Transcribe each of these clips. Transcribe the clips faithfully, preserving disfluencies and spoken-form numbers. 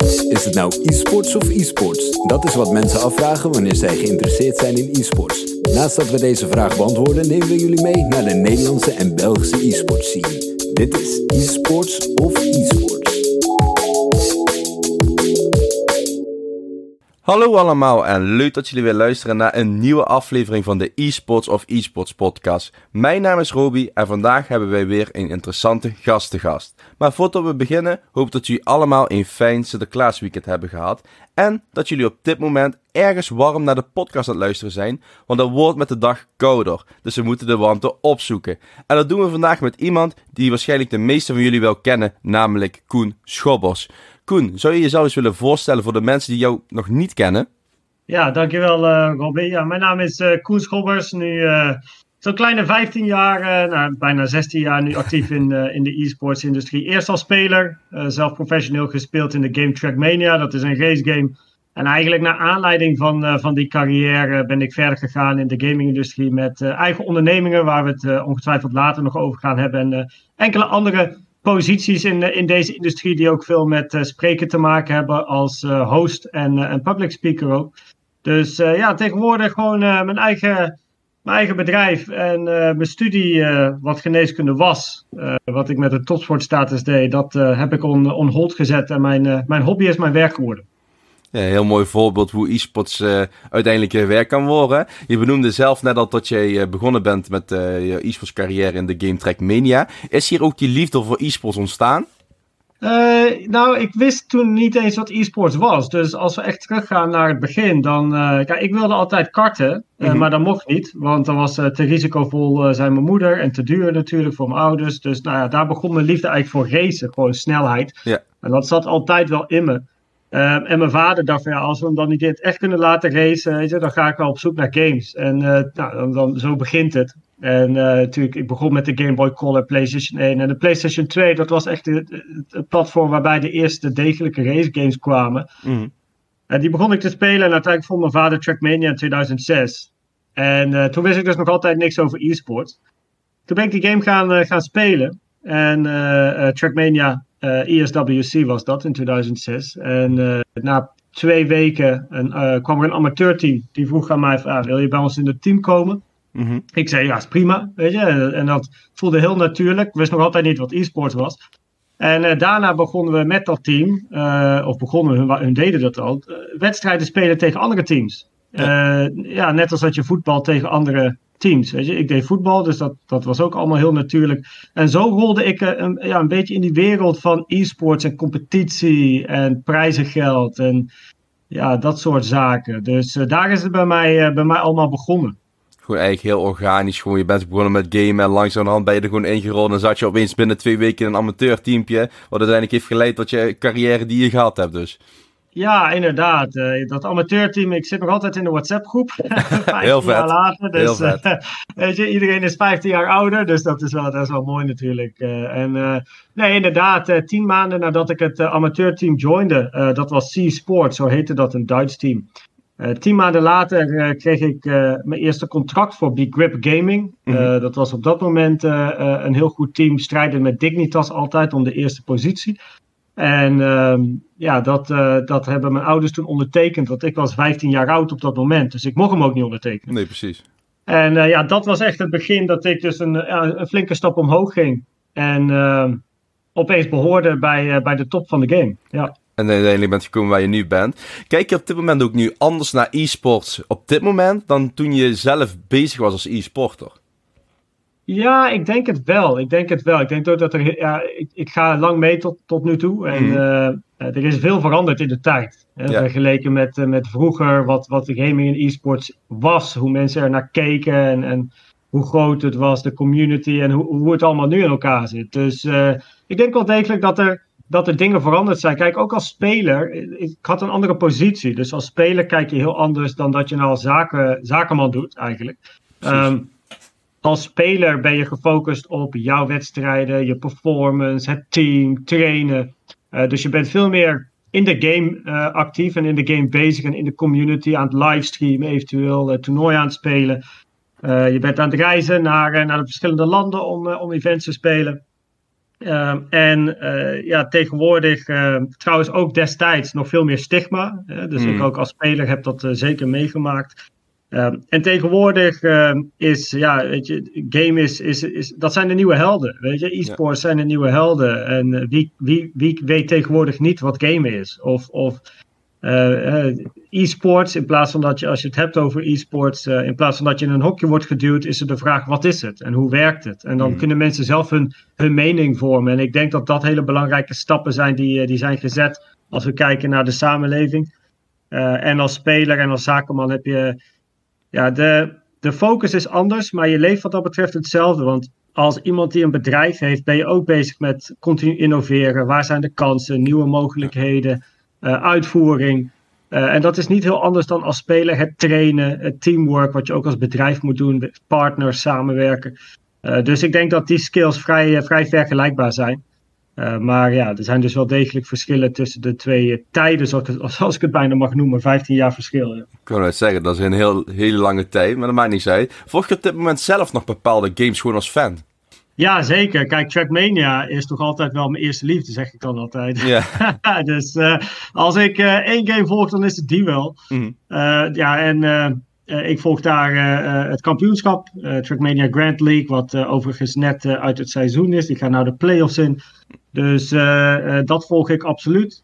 Is het nou e-sports of e-sports? Dat is wat mensen afvragen wanneer zij geïnteresseerd zijn in e-sports. Naast dat we deze vraag beantwoorden, nemen we jullie mee naar de Nederlandse en Belgische e-sports scene. Dit is e-sports of e-sports. Hallo allemaal en leuk dat jullie weer luisteren naar een nieuwe aflevering van de e-sports of e-sports podcast. Mijn naam is Roby en vandaag hebben wij weer een interessante gastengast. Maar voordat we beginnen, hoop ik dat jullie allemaal een fijn Sinterklaasweekend hebben gehad. En dat jullie op dit moment ergens warm naar de podcast aan het luisteren zijn, want het wordt met de dag kouder. Dus we moeten de warmte opzoeken. En dat doen we vandaag met iemand die waarschijnlijk de meeste van jullie wel kennen, namelijk Koen Schobbers. Koen, zou je jezelf eens willen voorstellen voor de mensen die jou nog niet kennen? Ja, dankjewel uh, Robby. Ja, mijn naam is uh, Koen Schobbers. Nu uh, zo'n kleine vijftien jaar, uh, nou, bijna zestien jaar nu actief in, uh, in de e-sports industrie. Eerst als speler, uh, zelf professioneel gespeeld in de game Trackmania. Dat is een race game. En eigenlijk naar aanleiding van, uh, van die carrière ben ik verder gegaan in de gaming-industrie met uh, eigen ondernemingen, waar we het uh, ongetwijfeld later nog over gaan hebben. En uh, enkele andere posities in, in deze industrie die ook veel met uh, spreken te maken hebben als uh, host en, uh, en public speaker ook. Dus uh, ja, tegenwoordig gewoon uh, mijn, eigen, mijn eigen bedrijf en uh, mijn studie, uh, wat geneeskunde was, uh, wat ik met een topsportstatus deed, dat uh, heb ik on, on hold gezet en mijn, uh, mijn hobby is mijn werk geworden. Ja, een heel mooi voorbeeld hoe e-sports uh, uiteindelijk je werk kan worden. Je benoemde zelf net al dat je uh, begonnen bent met uh, je e-sports carrière in de game Trackmania. Is hier ook die liefde voor e-sports ontstaan? Uh, nou, ik wist toen niet eens wat e-sports was. Dus als we echt teruggaan naar het begin, dan... Uh, kijk, ik wilde altijd karten, uh, mm-hmm. maar dat mocht niet. Want dan was uh, te risicovol uh, zijn mijn moeder en te duur natuurlijk voor mijn ouders. Dus nou ja, daar begon mijn liefde eigenlijk voor racen, gewoon snelheid. Ja. En dat zat altijd wel in me. Uh, en mijn vader dacht van ja, als we hem dan niet echt kunnen laten racen, weet je, dan ga ik wel op zoek naar games. En uh, nou, dan, dan, zo begint het. En uh, natuurlijk, ik begon met de Game Boy Color, PlayStation één en de PlayStation twee. Dat was echt het, het platform waarbij de eerste degelijke race games kwamen. Mm. En die begon ik te spelen en uiteindelijk vond mijn vader Trackmania in tweeduizend zes. En uh, toen wist ik dus nog altijd niks over e-sport. Toen ben ik die game gaan, uh, gaan spelen. En uh, uh, Trackmania uh, E S W C was dat in tweeduizend zes. En uh, na twee weken een, uh, kwam er een amateurteam. Die vroeg aan mij, ah, wil je bij ons in het team komen? Mm-hmm. Ik zei, ja, is prima. Weet je? En, en dat voelde heel natuurlijk. Ik wist nog altijd niet wat e-sport was. En uh, daarna begonnen we met dat team, uh, of begonnen we, hun, hun deden dat al, uh, wedstrijden spelen tegen andere teams. Ja. Uh, ja, net als dat je voetbal tegen andere teams. Weet je? Ik deed voetbal, dus dat, dat was ook allemaal heel natuurlijk. En zo rolde ik uh, een, ja, een beetje in die wereld van e-sports en competitie en prijzengeld en ja, dat soort zaken. Dus uh, daar is het bij mij, uh, bij mij allemaal begonnen. Gewoon eigenlijk heel organisch. Gewoon, je bent begonnen met gamen en langzamerhand ben je er gewoon ingerold en zat je opeens binnen twee weken in een amateurteampje, wat uiteindelijk heeft geleid tot je carrière die je gehad hebt dus. Ja, inderdaad. Uh, dat amateurteam, ik zit nog altijd in de WhatsApp-groep. Heel vet. Jaar later, dus, Heel vet. Uh, weet je, iedereen is vijftien jaar ouder, dus dat is wel, dat is wel mooi natuurlijk. Uh, en uh, nee, inderdaad, uh, tien maanden nadat ik het uh, amateurteam joinde, uh, dat was C-Sport, zo heette dat, een Duits team. Uh, tien maanden later uh, kreeg ik uh, mijn eerste contract voor Big Grip Gaming. Uh, mm-hmm. Dat was op dat moment uh, uh, een heel goed team, strijden met Dignitas altijd om de eerste positie. En uh, ja, dat, uh, dat hebben mijn ouders toen ondertekend, want ik was vijftien jaar oud op dat moment. Dus ik mocht hem ook niet ondertekenen. Nee, precies. En uh, ja, dat was echt het begin dat ik dus een, uh, een flinke stap omhoog ging. En uh, opeens behoorde bij, uh, bij de top van de game, ja. En uiteindelijk bent gekomen waar je nu bent. Kijk je op dit moment ook nu anders naar e-sports op dit moment dan toen je zelf bezig was als e-sporter? Ja, ik denk het wel. Ik denk het wel. Ik denk ook dat er, ja, ik, ik ga lang mee tot, tot nu toe. En mm. uh, er is veel veranderd in de tijd. Hè, ja. Vergeleken met, uh, met vroeger, wat, wat de gaming en e-sports was. Hoe mensen er naar keken en, en hoe groot het was, de community en hoe, hoe het allemaal nu in elkaar zit. Dus uh, ik denk wel degelijk dat er, dat er dingen veranderd zijn. Kijk, ook als speler, ik had een andere positie. Dus als speler kijk je heel anders dan dat je nou als zaken, zakenman doet eigenlijk. Um, Als speler ben je gefocust op jouw wedstrijden, je performance, het team, trainen. Uh, dus je bent veel meer in de game uh, actief en in de game bezig en in de community aan het livestreamen, eventueel uh, toernooien aan het spelen. Uh, je bent aan het reizen naar, uh, naar de verschillende landen om, uh, om events te spelen. Um, en uh, ja, tegenwoordig, uh, trouwens ook destijds nog veel meer stigma. Hè? Dus mm. ik ook als speler heb dat uh, zeker meegemaakt. Um, en tegenwoordig uh, is, ja, weet je, game is, is, is, dat zijn de nieuwe helden. Weet je, e-sports ja. zijn de nieuwe helden. En uh, wie, wie, wie weet tegenwoordig niet wat game is? Of, of uh, uh, e-sports, in plaats van dat je, als je het hebt over e-sports, uh, in plaats van dat je in een hokje wordt geduwd, is er de vraag, wat is het? En hoe werkt het? En dan mm. kunnen mensen zelf hun, hun mening vormen. En ik denk dat dat hele belangrijke stappen zijn die, die zijn gezet als we kijken naar de samenleving. Uh, en als speler en als zakenman heb je... Ja, de, de focus is anders, maar je leeft wat dat betreft hetzelfde. Want als iemand die een bedrijf heeft, ben je ook bezig met continu innoveren. Waar zijn de kansen, nieuwe mogelijkheden, uh, uitvoering. Uh, en dat is niet heel anders dan als speler het trainen, het teamwork, wat je ook als bedrijf moet doen, partners, samenwerken. Uh, dus ik denk dat die skills vrij, vrij vergelijkbaar zijn. Uh, maar ja, er zijn dus wel degelijk verschillen tussen de twee uh, tijden, zoals ik, zoals ik het bijna mag noemen. vijftien jaar verschil. Ja. Ik kan het zeggen, dat is een heel, hele lange tijd, maar dat maakt niet uit. Volg je op dit moment zelf nog bepaalde games gewoon als fan? Ja, zeker. Kijk, Trackmania is toch altijd wel mijn eerste liefde, zeg ik dan altijd. Yeah. Dus uh, als ik uh, één game volg, dan is het die wel. Mm-hmm. Uh, ja, en... Uh, Uh, ik volg daar uh, het kampioenschap, uh, Trackmania Grand League, wat uh, overigens net uh, uit het seizoen is. Die gaan nou de play-offs in. Dus uh, uh, dat volg ik absoluut.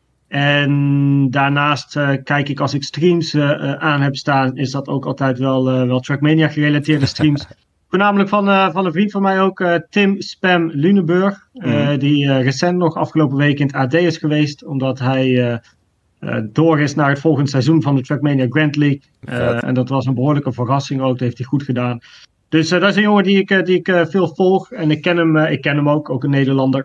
En daarnaast uh, kijk ik als ik streams uh, uh, aan heb staan, is dat ook altijd wel, uh, wel Trackmania gerelateerde streams. Voornamelijk van, uh, van een vriend van mij ook, uh, Tim Spam Lunenburg. Uh, mm. Die uh, recent nog afgelopen week in het A D is geweest, omdat hij... Uh, Uh, door is naar het volgende seizoen van de Trackmania Grand League. Uh, en dat was een behoorlijke verrassing ook. Dat heeft hij goed gedaan. Dus uh, dat is een jongen die ik, uh, die ik uh, veel volg. En ik ken hem, uh, ik ken hem ook, ook een Nederlander.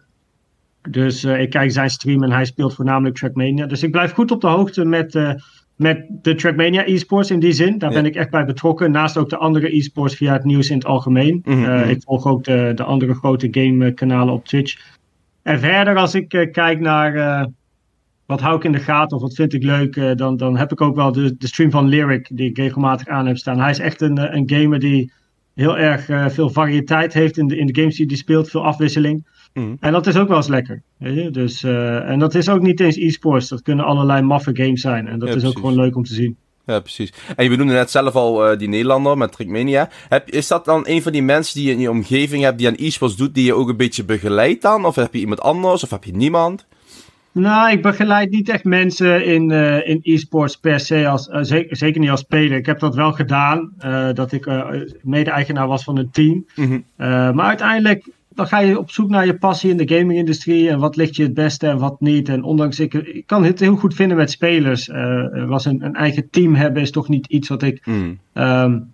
Dus uh, ik kijk zijn stream en hij speelt voornamelijk Trackmania. Dus ik blijf goed op de hoogte met, uh, met de Trackmania e-sports in die zin. Daar ja. ben ik echt bij betrokken. Naast ook de andere e-sports via het nieuws in het algemeen. Mm-hmm. Uh, ik volg ook de, de andere grote game kanalen op Twitch. En verder als ik uh, kijk naar... Uh, wat hou ik in de gaten of wat vind ik leuk, uh, dan, dan heb ik ook wel de, de stream van Lyric die ik regelmatig aan heb staan. Hij is echt een, een gamer die heel erg uh, veel variëteit heeft in de, in de games die hij speelt, veel afwisseling. Mm. En dat is ook wel eens lekker. Weet je? Dus, uh, en dat is ook niet eens e-sports, dat kunnen allerlei maffe games zijn. En dat ja, is precies. ook gewoon leuk om te zien. Ja, precies. En je benoemde net zelf al uh, die Nederlander met Trackmania. Heb, is dat dan een van die mensen die je in je omgeving hebt die aan e-sports doet, die je ook een beetje begeleidt dan? Of heb je iemand anders, of heb je niemand? Nou, ik begeleid niet echt mensen in, uh, in e-sports per se, als, uh, zeker, zeker niet als speler. Ik heb dat wel gedaan, uh, dat ik uh, mede-eigenaar was van een team. Mm-hmm. Uh, maar uiteindelijk, dan ga je op zoek naar je passie in de gaming-industrie en wat ligt je het beste en wat niet. En ondanks, ik, ik kan het heel goed vinden met spelers. Uh, was een, een eigen team hebben is toch niet iets wat ik mm. um,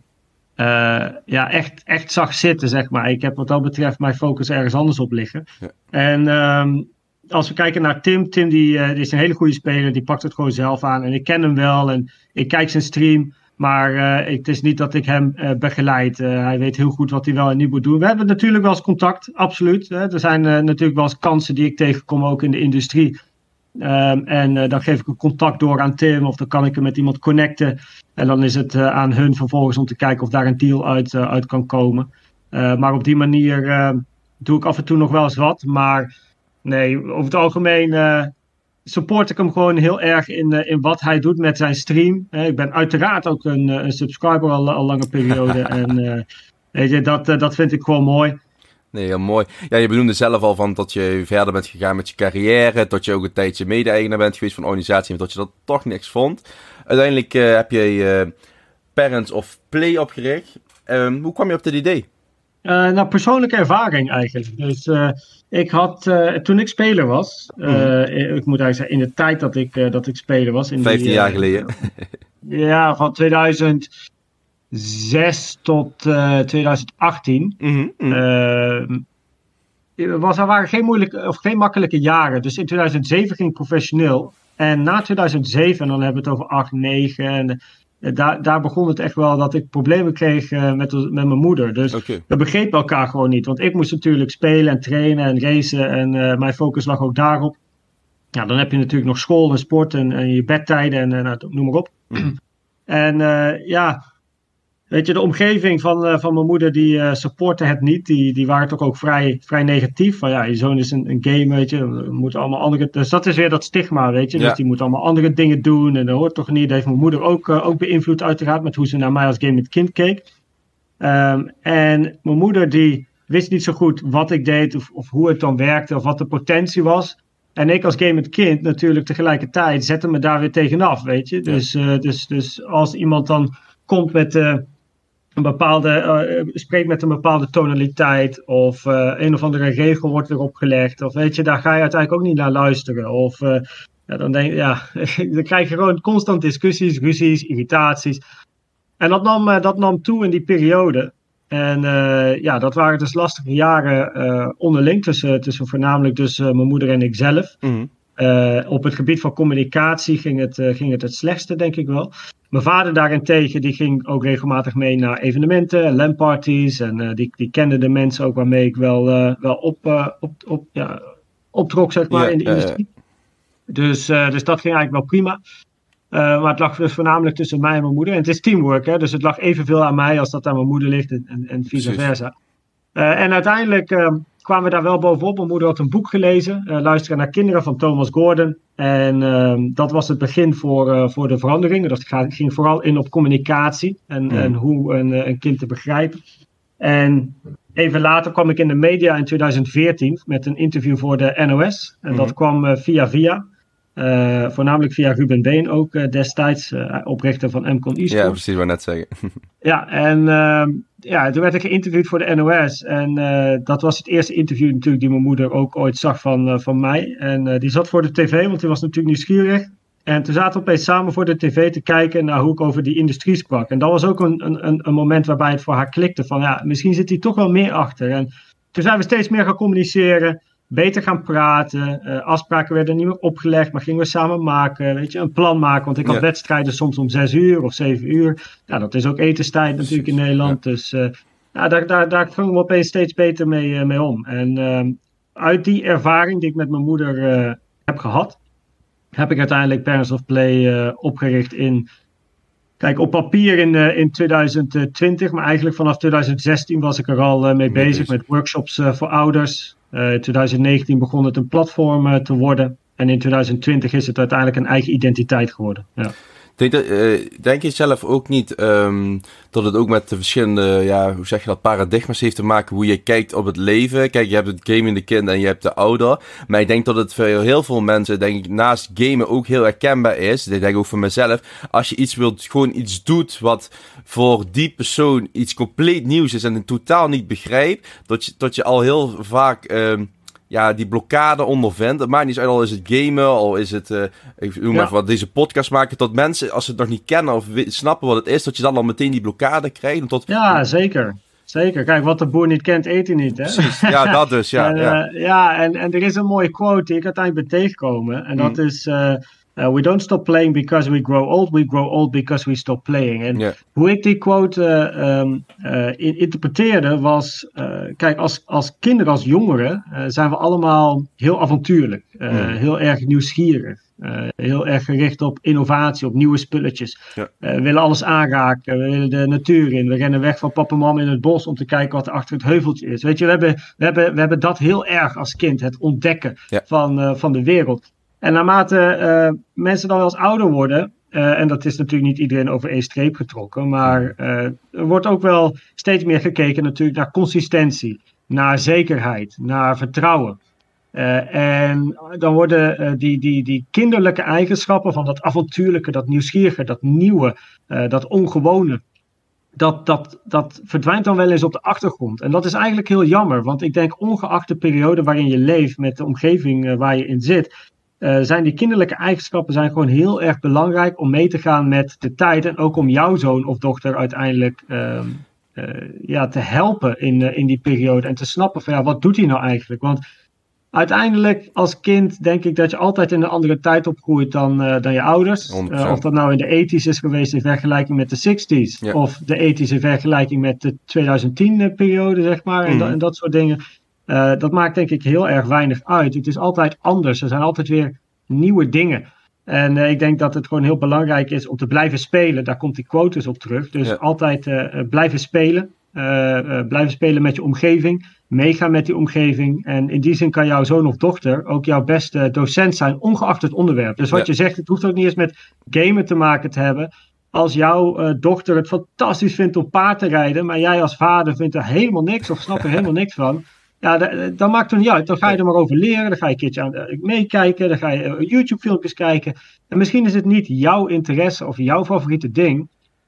uh, ja, echt, echt zag zitten, zeg maar. Ik heb wat dat betreft mijn focus ergens anders op liggen. Ja. En... Um, Als we kijken naar Tim, Tim die, uh, die is een hele goede speler, die pakt het gewoon zelf aan. En ik ken hem wel en ik kijk zijn stream, maar uh, het is niet dat ik hem uh, begeleid. Uh, hij weet heel goed wat hij wel en niet moet doen. We hebben natuurlijk wel eens contact, absoluut. Hè. Er zijn uh, natuurlijk wel eens kansen die ik tegenkom, ook in de industrie. Um, en uh, dan geef ik een contact door aan Tim of dan kan ik hem met iemand connecten. En dan is het uh, aan hun vervolgens om te kijken of daar een deal uit, uh, uit kan komen. Uh, maar op die manier uh, doe ik af en toe nog wel eens wat, maar... Nee, over het algemeen uh, support ik hem gewoon heel erg in, uh, in wat hij doet met zijn stream. Uh, ik ben uiteraard ook een, uh, een subscriber al, al lange periode. en uh, weet je, dat, uh, dat vind ik gewoon mooi. Nee, heel mooi. Ja, je benoemde zelf al van dat je verder bent gegaan met je carrière. Dat je ook een tijdje mede-eigenaar bent geweest van een organisatie. Maar dat je dat toch niks vond. Uiteindelijk uh, heb je uh, Parents of Play opgericht. Um, hoe kwam je op dit idee? Uh, nou, persoonlijke ervaring eigenlijk. Dus uh, ik had, uh, toen ik speler was, uh, mm. ik moet eigenlijk zeggen, in de tijd dat ik, uh, dat ik speler was. In vijftien die, jaar uh, geleden. Ja, van tweeduizend zes tot uh, tweeduizend achttien. Mm-hmm, mm. Uh, was, er waren geen moeilijke of geen makkelijke jaren. Dus in tweeduizend zeven ging ik professioneel. En na tweeduizend zeven, en dan hebben we het over acht, negen... En, Daar, daar begon het echt wel dat ik problemen kreeg uh, met, met mijn moeder. Dus okay. We begrepen elkaar gewoon niet. Want ik moest natuurlijk spelen en trainen en racen. En uh, mijn focus lag ook daarop. Ja, dan heb je natuurlijk nog school en sport en, en je bedtijden en, en noem maar op. Mm. En uh, ja, weet je, de omgeving van, uh, van mijn moeder, die uh, supportte het niet. Die, die waren toch ook vrij, vrij negatief. Van ja, je zoon is een, een game, weet je. We moeten allemaal andere... Dus dat is weer dat stigma, weet je. Ja. Dus die moet allemaal andere dingen doen. En dat hoort toch niet. Dat heeft mijn moeder ook, uh, ook beïnvloed uiteraard met hoe ze naar mij als gamend kind keek. Um, en mijn moeder die wist niet zo goed wat ik deed of, of hoe het dan werkte of wat de potentie was. En ik als gamend kind natuurlijk tegelijkertijd zette me daar weer tegenaf, weet je. Dus, ja. uh, dus, dus als iemand dan komt met uh, een bepaalde, uh, spreekt met een bepaalde tonaliteit of uh, een of andere regel wordt erop gelegd. Of weet je, daar ga je uiteindelijk ook niet naar luisteren. Of uh, ja, dan denk je, ja, dan krijg je gewoon constant discussies, ruzies, irritaties. En dat nam, uh, dat nam toe in die periode. En uh, ja, dat waren dus lastige jaren uh, onderling tussen, tussen voornamelijk dus uh, mijn moeder en ik zelf. Mm-hmm. Uh, op het gebied van communicatie ging het, uh, ging het het slechtste, denk ik wel. Mijn vader daarentegen, die ging ook regelmatig mee naar evenementen, LAN-parties. En uh, die, die kende de mensen ook waarmee ik wel, uh, wel op, uh, op, op, ja, optrok, zeg maar, ja, in de industrie. Uh, uh. Dus, uh, dus dat ging eigenlijk wel prima. Uh, maar het lag dus voornamelijk tussen mij en mijn moeder. En het is teamwork, hè? Dus het lag evenveel aan mij als dat aan mijn moeder ligt en, en, en vice Precies. versa. Uh, en uiteindelijk uh, kwamen we daar wel bovenop. Mijn moeder had een boek gelezen, uh, Luisteren naar kinderen van Thomas Gordon. En uh, dat was het begin voor, uh, voor de verandering. Dat ging vooral in op communicatie en, mm. en hoe een, een kind te begrijpen. En even later kwam ik in de media in twintig veertien met een interview voor de N O S. En mm. dat kwam uh, via via. Uh, voornamelijk via Ruben Been ook uh, destijds, uh, oprichter van M C O N eSports. Ja, precies, wou net zeggen. ja, en uh, ja, toen werd ik geïnterviewd voor de N O S. En uh, dat was het eerste interview natuurlijk die mijn moeder ook ooit zag van, uh, van mij. En uh, die zat voor de tv, want die was natuurlijk nieuwsgierig. En toen zaten we opeens samen voor de tv te kijken naar hoe ik over die industrie sprak. En dat was ook een, een, een moment waarbij het voor haar klikte van ja, misschien zit hier toch wel meer achter. En toen zijn we steeds meer gaan communiceren. Beter gaan praten, uh, afspraken werden niet meer opgelegd, maar gingen we samen maken, weet je, een plan maken. Want ik had ja. wedstrijden soms om zes uur of zeven uur. Ja, dat is ook etenstijd natuurlijk in Nederland. Ja. Dus uh, ja, daar, daar, daar gingen we opeens steeds beter mee, uh, mee om. En uh, uit die ervaring die ik met mijn moeder uh, heb gehad, heb ik uiteindelijk Parents of Play uh, opgericht in... Kijk, op papier in, uh, in twintig twintig, maar eigenlijk vanaf twintig zestien was ik er al uh, mee bezig met workshops uh, voor ouders. Uh, in twintig negentien begon het een platform uh, te worden. En in twintig twintig is het uiteindelijk een eigen identiteit geworden. Ja. Denk, dat, uh, denk je zelf ook niet um, dat het ook met de verschillende, ja, hoe zeg je dat, paradigma's heeft te maken hoe je kijkt op het leven? Kijk, je hebt het gamende kind en je hebt de ouder. Maar ik denk dat het voor heel veel mensen, denk ik, naast gamen ook heel herkenbaar is. Ik denk ook voor mezelf. Als je iets wilt, gewoon iets doet wat voor die persoon iets compleet nieuws is en het totaal niet begrijpt, dat je, dat je al heel vaak... Um, ja, die blokkade ondervindt. Het maakt niet uit, al is het gamen, al is het, uh, ik noem maar ja. wat, deze podcast maken, tot mensen, als ze het nog niet kennen of we, snappen wat het is, dat je dan al meteen die blokkade krijgt. Tot... Ja, zeker. Zeker. Kijk, wat de boer niet kent, eet hij niet, hè? Precies. Ja, dat dus, ja. en, ja. Uh, ja, en, en er is een mooie quote die ik uiteindelijk ben tegengekomen. En dat mm. is... Uh, Uh, we don't stop playing because we grow old. We grow old because we stop playing. En yeah. hoe ik die quote uh, um, uh, in, interpreteerde was... Uh, kijk, als, als kinderen, als jongeren... Uh, zijn we allemaal heel avontuurlijk. Uh, mm. Heel erg nieuwsgierig. Uh, heel erg gericht op innovatie, op nieuwe spulletjes. Yeah. Uh, we willen alles aanraken. We willen de natuur in. We rennen weg van papa en mama in het bos... om te kijken wat er achter het heuveltje is. Weet je, we hebben, we hebben, we hebben dat heel erg als kind. Het ontdekken yeah. van, uh, van de wereld. En naarmate uh, mensen dan wel eens ouder worden, uh, en dat is natuurlijk niet iedereen over één streep getrokken, maar uh, er wordt ook wel steeds meer gekeken natuurlijk naar consistentie, naar zekerheid, naar vertrouwen. Uh, en dan worden uh, die, die, die kinderlijke eigenschappen van dat avontuurlijke, dat nieuwsgierige, dat nieuwe, uh, dat ongewone, dat, dat, dat verdwijnt dan wel eens op de achtergrond. En dat is eigenlijk heel jammer, want ik denk ongeacht de periode waarin je leeft, met de omgeving uh, waar je in zit, Uh, zijn die kinderlijke eigenschappen zijn gewoon heel erg belangrijk om mee te gaan met de tijd. En ook om jouw zoon of dochter uiteindelijk uh, uh, ja, te helpen in, uh, in die periode. En te snappen van ja, wat doet hij nou eigenlijk? Want uiteindelijk als kind denk ik dat je altijd in een andere tijd opgroeit dan, uh, dan je ouders. Uh, of dat nou in de eighties is geweest in vergelijking met de sixties. Ja. Of de eighties in vergelijking met de twintig tien periode, zeg maar. Mm. En, da- en dat soort dingen. Uh, dat maakt denk ik heel erg weinig uit. Het is altijd anders. Er zijn altijd weer nieuwe dingen. En uh, ik denk dat het gewoon heel belangrijk is om te blijven spelen. Daar komt die quote dus op terug. Dus ja. altijd uh, blijven spelen. Uh, uh, blijven spelen met je omgeving. Meegaan met die omgeving. En in die zin kan jouw zoon of dochter ook jouw beste docent zijn, ongeacht het onderwerp. Dus wat ja. je zegt, het hoeft ook niet eens met gamen te maken te hebben. Als jouw uh, dochter het fantastisch vindt om paard te rijden, maar jij als vader vindt er helemaal niks of snapt er helemaal niks van. Ja, d- dan maakt het niet uit. Dan ga je er maar over leren. Dan ga je een keertje aan uh, meekijken. Dan ga je uh, YouTube-filmpjes kijken. En misschien is het niet jouw interesse of jouw favoriete ding.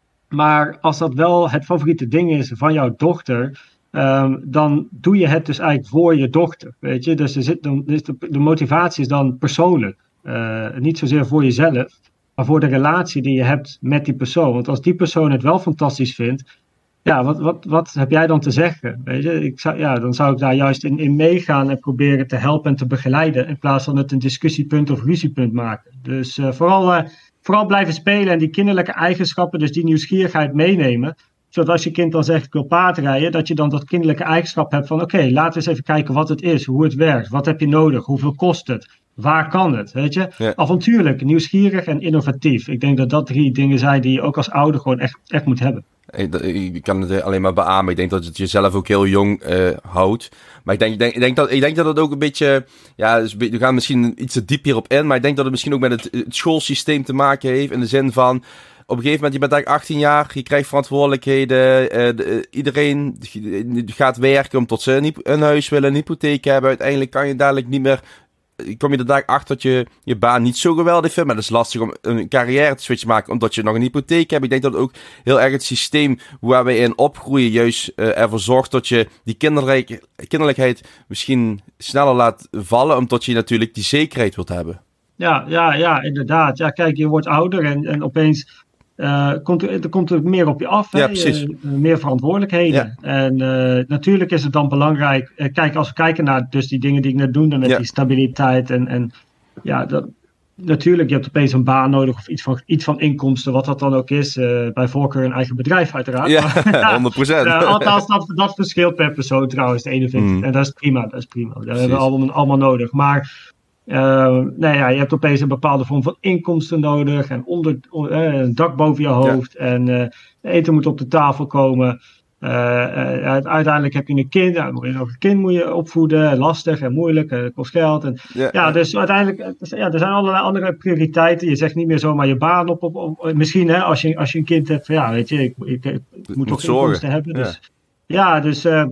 Maar als dat wel het favoriete ding is van jouw dochter, um, dan doe je het dus eigenlijk voor je dochter. Weet je? Dus, er zit, dan, dus de, de motivatie is dan persoonlijk. Uh, niet zozeer voor jezelf, maar voor de relatie die je hebt met die persoon. Want als die persoon het wel fantastisch vindt, ja, wat, wat, wat heb jij dan te zeggen? Weet je? Ik zou, ja, dan zou ik daar juist in, in meegaan en proberen te helpen en te begeleiden, in plaats van het een discussiepunt of ruziepunt maken. Dus uh, vooral, uh, vooral blijven spelen en die kinderlijke eigenschappen, dus die nieuwsgierigheid meenemen. Zodat als je kind dan zegt, ik wil paardrijden, dat je dan dat kinderlijke eigenschap hebt van, oké, okay, laten we eens even kijken wat het is, hoe het werkt, wat heb je nodig, hoeveel kost het, waar kan het, weet je? Ja. Avontuurlijk, nieuwsgierig en innovatief. Ik denk dat dat drie dingen zijn die je ook als ouder gewoon echt, echt moet hebben. Ik kan het alleen maar beamen. Ik denk dat het jezelf ook heel jong uh, houdt. Maar ik denk, ik, denk, ik, denk dat, ik denk dat het ook een beetje, ja, dus we gaan misschien iets te diep hierop in, maar ik denk dat het misschien ook met het, het schoolsysteem te maken heeft, in de zin van, op een gegeven moment, je bent eigenlijk achttien jaar, je krijgt verantwoordelijkheden, uh, de, uh, iedereen gaat werken omdat ze een, een huis willen, een hypotheek hebben. Uiteindelijk kan je dadelijk niet meer, kom je er dadelijk achter dat je je baan niet zo geweldig vindt, maar het is lastig om een carrière te switch te maken, omdat je nog een hypotheek hebt. Ik denk dat ook heel erg het systeem waar wij in opgroeien juist uh, ervoor zorgt dat je die kinderlijk, kinderlijkheid misschien sneller laat vallen, omdat je natuurlijk die zekerheid wilt hebben. Ja, ja, ja, inderdaad. Ja, kijk, je wordt ouder en, en opeens Uh, komt er, er komt er meer op je af, ja, uh, meer verantwoordelijkheden. Ja. En uh, natuurlijk is het dan belangrijk, uh, kijk, als we kijken naar dus die dingen die ik net noemde met ja. die stabiliteit en, en ja, dat, natuurlijk, je hebt opeens een baan nodig of iets van, iets van inkomsten, wat dat dan ook is, uh, bij voorkeur een eigen bedrijf uiteraard. Ja, maar, honderd procent. Uh, althans, dat, dat verschilt per persoon trouwens, de ene vindt mm. en dat is prima, dat is prima. Dat Precies. hebben we allemaal, allemaal nodig, maar Uh, nou ja, je hebt opeens een bepaalde vorm van inkomsten nodig en onder, uh, een dak boven je hoofd ja. en uh, eten moet op de tafel komen. Uh, uh, uiteindelijk heb je een kind, ja, nog een kind moet je opvoeden, lastig en moeilijk, en kost geld. En, ja, ja, dus uiteindelijk, ja, er zijn allerlei andere prioriteiten. Je zegt niet meer zomaar je baan op, op, op misschien hè, als je, als je een kind hebt, van, ja, weet je, ik, ik, ik, ik moet toch inkomsten hebben. Dus, ja. ja, dus... Uh,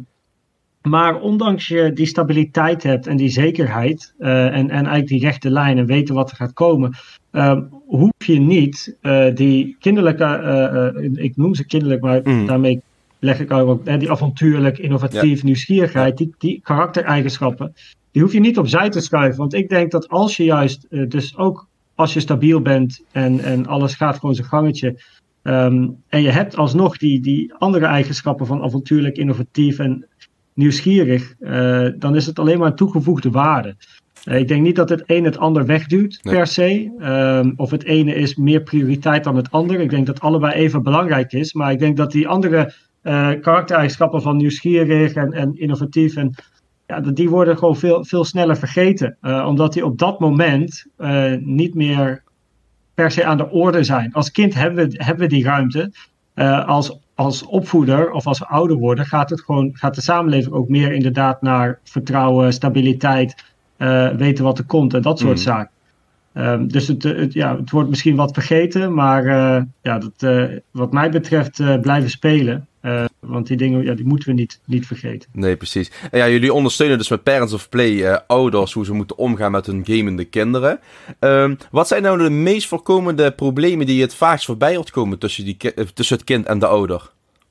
Maar ondanks je die stabiliteit hebt en die zekerheid uh, en, en eigenlijk die rechte lijn en weten wat er gaat komen, uh, hoef je niet uh, die kinderlijke, uh, uh, ik noem ze kinderlijk, maar mm. daarmee leg ik ook uh, die avontuurlijk, innovatief, ja. nieuwsgierigheid, die, die karaktereigenschappen, die hoef je niet opzij te schuiven. Want ik denk dat als je juist, uh, dus ook als je stabiel bent en, en alles gaat gewoon zijn gangetje, um, en je hebt alsnog die, die andere eigenschappen van avontuurlijk, innovatief en nieuwsgierig, uh, dan is het alleen maar een toegevoegde waarde. Uh, ik denk niet dat het een het ander wegduwt, nee. per se. Um, of het ene is meer prioriteit dan het andere. Ik denk dat allebei even belangrijk is. Maar ik denk dat die andere uh, karaktereigenschappen van nieuwsgierig en, en innovatief, en, ja, die worden gewoon veel, veel sneller vergeten. Uh, omdat die op dat moment uh, niet meer per se aan de orde zijn. Als kind hebben we, hebben we die ruimte. Uh, als Als opvoeder of als we ouder worden, gaat, het gewoon, gaat de samenleving ook meer inderdaad naar vertrouwen, stabiliteit, uh, weten wat er komt en dat soort mm. zaken. Um, dus het, het, ja, het wordt misschien wat vergeten, maar uh, ja, dat, uh, wat mij betreft uh, blijven spelen. Uh, want die dingen ja, die moeten we niet, niet vergeten. Nee, precies. En ja, jullie ondersteunen dus met Parents of Play uh, ouders hoe ze moeten omgaan met hun gamende kinderen. Um, wat zijn nou de meest voorkomende problemen die je het vaakst voorbij hoort komen tussen, die, tussen het kind en de ouder?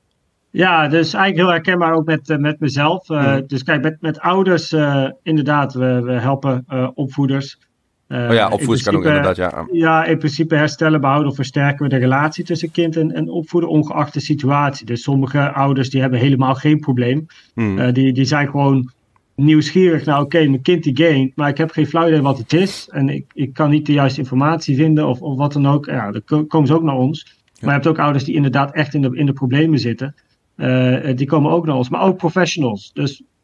Ja, dus eigenlijk heel herkenbaar ook met, uh, met mezelf. Uh, mm. Dus kijk, met, met ouders, uh, inderdaad, we, we helpen uh, opvoeders. Uh, oh ja, opvoeders kan ook inderdaad, ja. Ja, in principe herstellen, behouden of versterken we de relatie tussen kind en, en opvoeder, ongeacht de situatie. Dus sommige ouders die hebben helemaal geen probleem. Mm. Uh, die, die zijn gewoon nieuwsgierig. Nou oké, okay, mijn kind die gamet, maar ik heb geen flauw idee wat het is. En ik, ik kan niet de juiste informatie vinden of, of wat dan ook. Ja, dan komen ze ook naar ons. Ja. Maar je hebt ook ouders die inderdaad echt in de, in de problemen zitten. Uh, die komen ook naar ons, maar ook professionals. Dus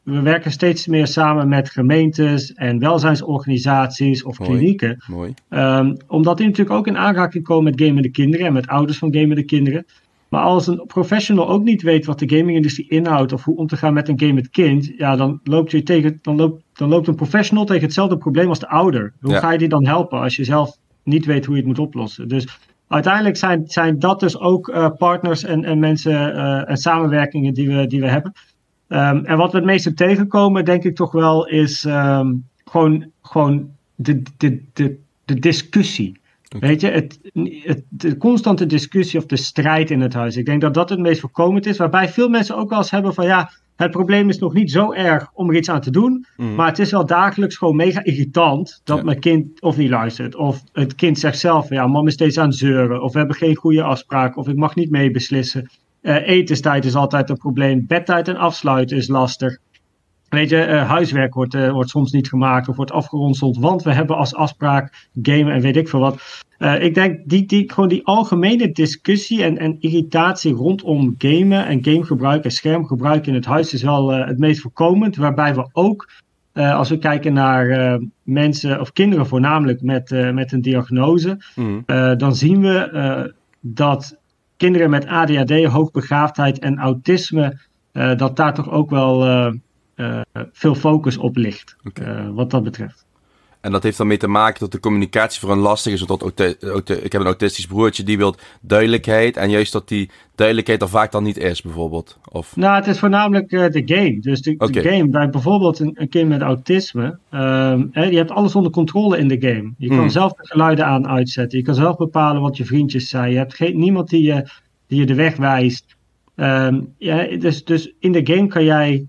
we werken steeds meer samen met gemeentes en welzijnsorganisaties of Mooi, klinieken. Mooi. Um, omdat die natuurlijk ook in aanraking komen met gamende kinderen en met ouders van gamende kinderen. Maar als een professional ook niet weet wat de gaming-industrie inhoudt of hoe om te gaan met een gamend kind, ja, dan loopt, je tegen, dan, loopt, dan loopt een professional tegen hetzelfde probleem als de ouder. Hoe Ja. ga je die dan helpen als je zelf niet weet hoe je het moet oplossen? Dus uiteindelijk zijn, zijn dat dus ook uh, partners en, en mensen uh, en samenwerkingen die we, die we hebben. Um, en wat we het meeste tegenkomen, denk ik toch wel, is um, gewoon, gewoon de, de, de, de discussie. Okay. Weet je, het, het, de constante discussie of de strijd in het huis. Ik denk dat dat het meest voorkomend is. Waarbij veel mensen ook wel eens hebben van ja, het probleem is nog niet zo erg om er iets aan te doen. Mm. Maar het is wel dagelijks gewoon mega irritant dat ja. mijn kind of niet luistert. Of het kind zegt zelf, ja, mam is steeds aan het zeuren. Of we hebben geen goede afspraak. Of ik mag niet mee beslissen. Uh, etenstijd is altijd een probleem. Bedtijd en afsluiten is lastig. Weet je, uh, huiswerk wordt, uh, wordt soms niet gemaakt of wordt afgeronseld, want we hebben als afspraak gamen en weet ik veel wat. Uh, ik denk, die, die, gewoon die algemene discussie en, en irritatie rondom gamen en gamegebruik en schermgebruik in het huis is wel uh, het meest voorkomend. Waarbij we ook, uh, als we kijken naar uh, mensen of kinderen voornamelijk met, uh, met een diagnose, mm. uh, dan zien we uh, dat kinderen met A D H D, hoogbegaafdheid en autisme, uh, dat daar toch ook wel Uh, Uh, veel focus op ligt, okay. uh, wat dat betreft. En dat heeft dan mee te maken dat de communicatie voor hen lastig is. Want aut- aut- ik heb een autistisch broertje, die wil duidelijkheid. En juist dat die duidelijkheid er vaak dan niet is, bijvoorbeeld. Of... Nou, het is voornamelijk uh, de game. Dus de, okay. de game, bij bijvoorbeeld een, een kind met autisme. Um, hè, je hebt alles onder controle in de game. Je kan mm. zelf de geluiden aan uitzetten. Je kan zelf bepalen wat je vriendjes zijn. Je hebt geen, niemand die je, die je de weg wijst. Um, ja, dus, dus in de game kan jij...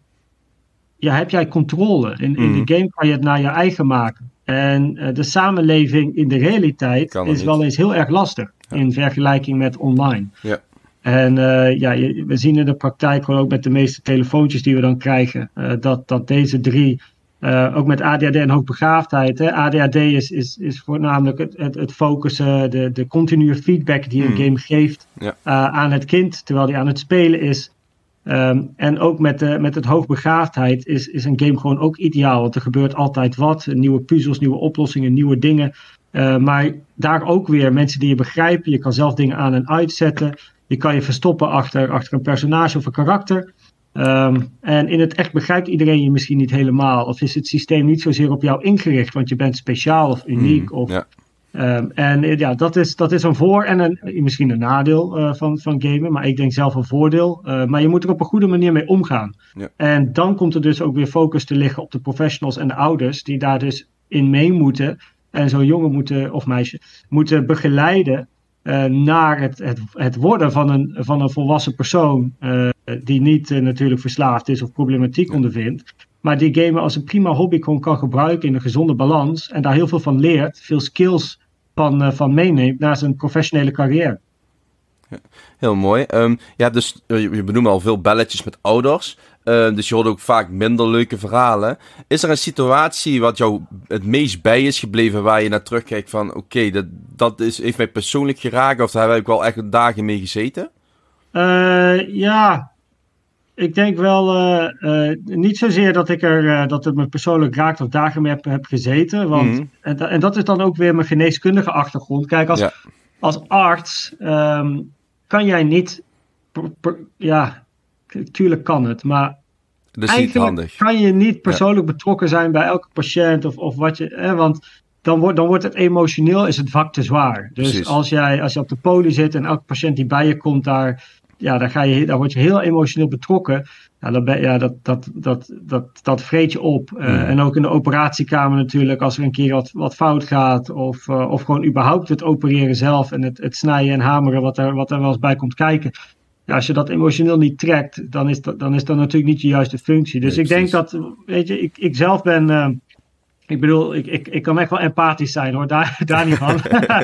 Ja, heb jij controle. In, in mm. de game kan je het naar je eigen maken. En uh, de samenleving in de realiteit is niet. wel eens heel erg lastig. Ja. In vergelijking met online. Ja. En uh, ja, je, we zien in de praktijk gewoon ook met de meeste telefoontjes die we dan krijgen. Uh, dat, dat deze drie, uh, ook met A D H D en hoogbegaafdheid. Hè, A D H D is, is, is voornamelijk het, het, het focussen, de, de continue feedback die een mm. game geeft ja. uh, aan het kind. Terwijl die aan het spelen is. Um, en ook met, uh, met het hoogbegaafdheid is, is een game gewoon ook ideaal. Want er gebeurt altijd wat. Nieuwe puzzels, nieuwe oplossingen, nieuwe dingen. Uh, maar daar ook weer mensen die je begrijpen. Je kan zelf dingen aan en uitzetten. Je kan je verstoppen achter, achter een personage of een karakter. Um, en in het echt begrijpt iedereen je misschien niet helemaal. Of is het systeem niet zozeer op jou ingericht. Want je bent speciaal of uniek. Mm, of, ja. Um, en ja, dat is, dat is een voor- en een, misschien een nadeel uh, van, van gamen, maar ik denk zelf een voordeel. Uh, maar je moet er op een goede manier mee omgaan. Ja. En dan komt er dus ook weer focus te liggen op de professionals en de ouders, die daar dus in mee moeten en zo'n jongen moeten, of meisje, moeten begeleiden uh, naar het, het, het worden van een, van een volwassen persoon uh, die niet uh, natuurlijk verslaafd is of problematiek ja. ondervindt. Maar die gamen als een prima hobby gewoon kan gebruiken in een gezonde balans. En daar heel veel van leert. Veel skills van, uh, van meeneemt naar zijn professionele carrière. Ja, heel mooi. Um, je hebt dus, je benoemt al veel belletjes met ouders. Uh, dus je hoort ook vaak minder leuke verhalen. Is er een situatie wat jou het meest bij is gebleven waar je naar terugkijkt van... Oké, okay, dat, dat is, heeft mij persoonlijk geraakt of daar heb ik wel echt dagen mee gezeten? Uh, ja... Ik denk wel uh, uh, niet zozeer dat, ik er, uh, dat het me persoonlijk raakt of dagen mee heb, heb gezeten. Want, mm-hmm. en, en dat is dan ook weer mijn geneeskundige achtergrond. Kijk, als, ja. als arts um, kan jij niet... Per, per, ja, tuurlijk kan het, maar dat is eigenlijk niet handig. Kan je niet persoonlijk ja. betrokken zijn bij elke patiënt of, of wat je... Eh, want dan wordt, dan wordt het emotioneel, is het vak te zwaar. Dus als, jij, als je op de poli zit en elke patiënt die bij je komt daar... Ja, daar, ga je, daar word je heel emotioneel betrokken. Ja, dan ben, ja, dat, dat, dat, dat, dat vreet je op. Uh, mm. En ook in de operatiekamer natuurlijk, als er een keer wat, wat fout gaat. Of, uh, of gewoon überhaupt het opereren zelf en het, het snijden en hameren wat er, wat er wel eens bij komt kijken. Ja, als je dat emotioneel niet trekt, dan is dat, dan is dat natuurlijk niet je juiste functie. Dus nee, ik denk dat, weet je, ik, ik zelf ben... Uh, Ik bedoel, ik, ik, ik kan echt wel empathisch zijn hoor, daar, daar niet van.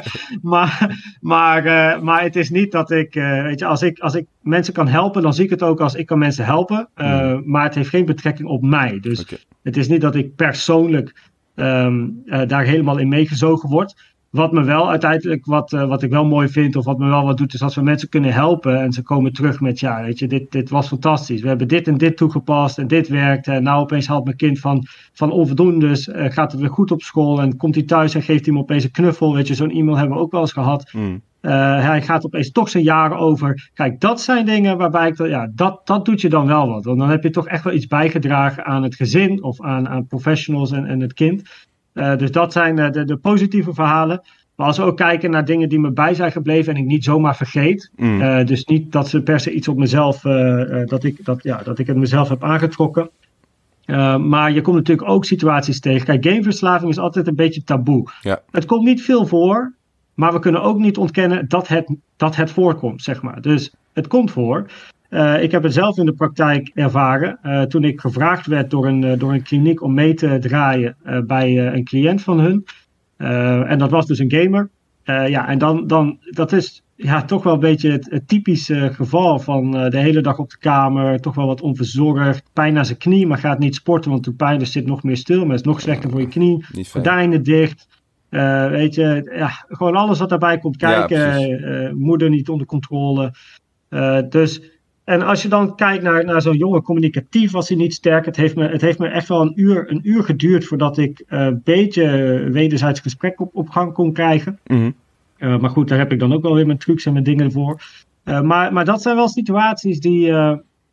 maar, maar, uh, maar het is niet dat ik, uh, weet je, als ik, als ik mensen kan helpen, dan zie ik het ook als ik kan mensen helpen. Uh, mm. Maar het heeft geen betrekking op mij. Dus okay. Het is niet dat ik persoonlijk um, uh, daar helemaal in meegezogen word. wat me wel uiteindelijk, wat, uh, wat ik wel mooi vind, of wat me wel wat doet, is als we mensen kunnen helpen en ze komen terug met, ja, weet je, dit, dit was fantastisch. We hebben dit en dit toegepast en dit werkt. En nou opeens haalt mijn kind van, van onvoldoendes, uh, gaat het weer goed op school en komt hij thuis en geeft hij me opeens een knuffel. Weet je, zo'n e-mail hebben we ook wel eens gehad. Mm. Uh, hij gaat opeens toch zijn jaren over. Kijk, dat zijn dingen waarbij ik, ja, dat, dat doet je dan wel wat. Want dan heb je toch echt wel iets bijgedragen aan het gezin of aan, aan professionals en, en het kind. Uh, dus dat zijn uh, de, de positieve verhalen. Maar als we ook kijken naar dingen die me bij zijn gebleven en ik niet zomaar vergeet. Mm. Uh, dus niet dat ze per se iets op mezelf, uh, uh, dat, ik, dat, ja, dat ik het mezelf heb aangetrokken. Uh, maar je komt natuurlijk ook situaties tegen. Kijk, gameverslaving is altijd een beetje taboe. Ja. Het komt niet veel voor. Maar we kunnen ook niet ontkennen dat het, dat het voorkomt, zeg maar. Dus het komt voor. Uh, ik heb het zelf in de praktijk ervaren. Uh, toen ik gevraagd werd door een, uh, door een kliniek om mee te draaien uh, bij uh, een cliënt van hun. Uh, en dat was dus een gamer. Uh, ja, en dan, dan, dat is ja, toch wel een beetje het, het typische geval van uh, de hele dag op de kamer. Toch wel wat onverzorgd. Pijn aan zijn knie, maar gaat niet sporten, want de pijn dus zit nog meer stil. Maar het is nog slechter voor je knie. Gordijnen dicht. Uh, weet je, ja, gewoon alles wat daarbij komt kijken. Ja, uh, moeder niet onder controle. Uh, dus, en als je dan kijkt naar, naar zo'n jongen, communicatief was hij niet sterk. Het heeft me, het heeft me echt wel een uur, een uur geduurd voordat ik een uh, beetje wederzijds gesprek op, op gang kon krijgen. Mm-hmm. Uh, maar goed, daar heb ik dan ook wel weer mijn trucs en mijn dingen voor. Uh, maar, maar dat zijn wel situaties die, uh,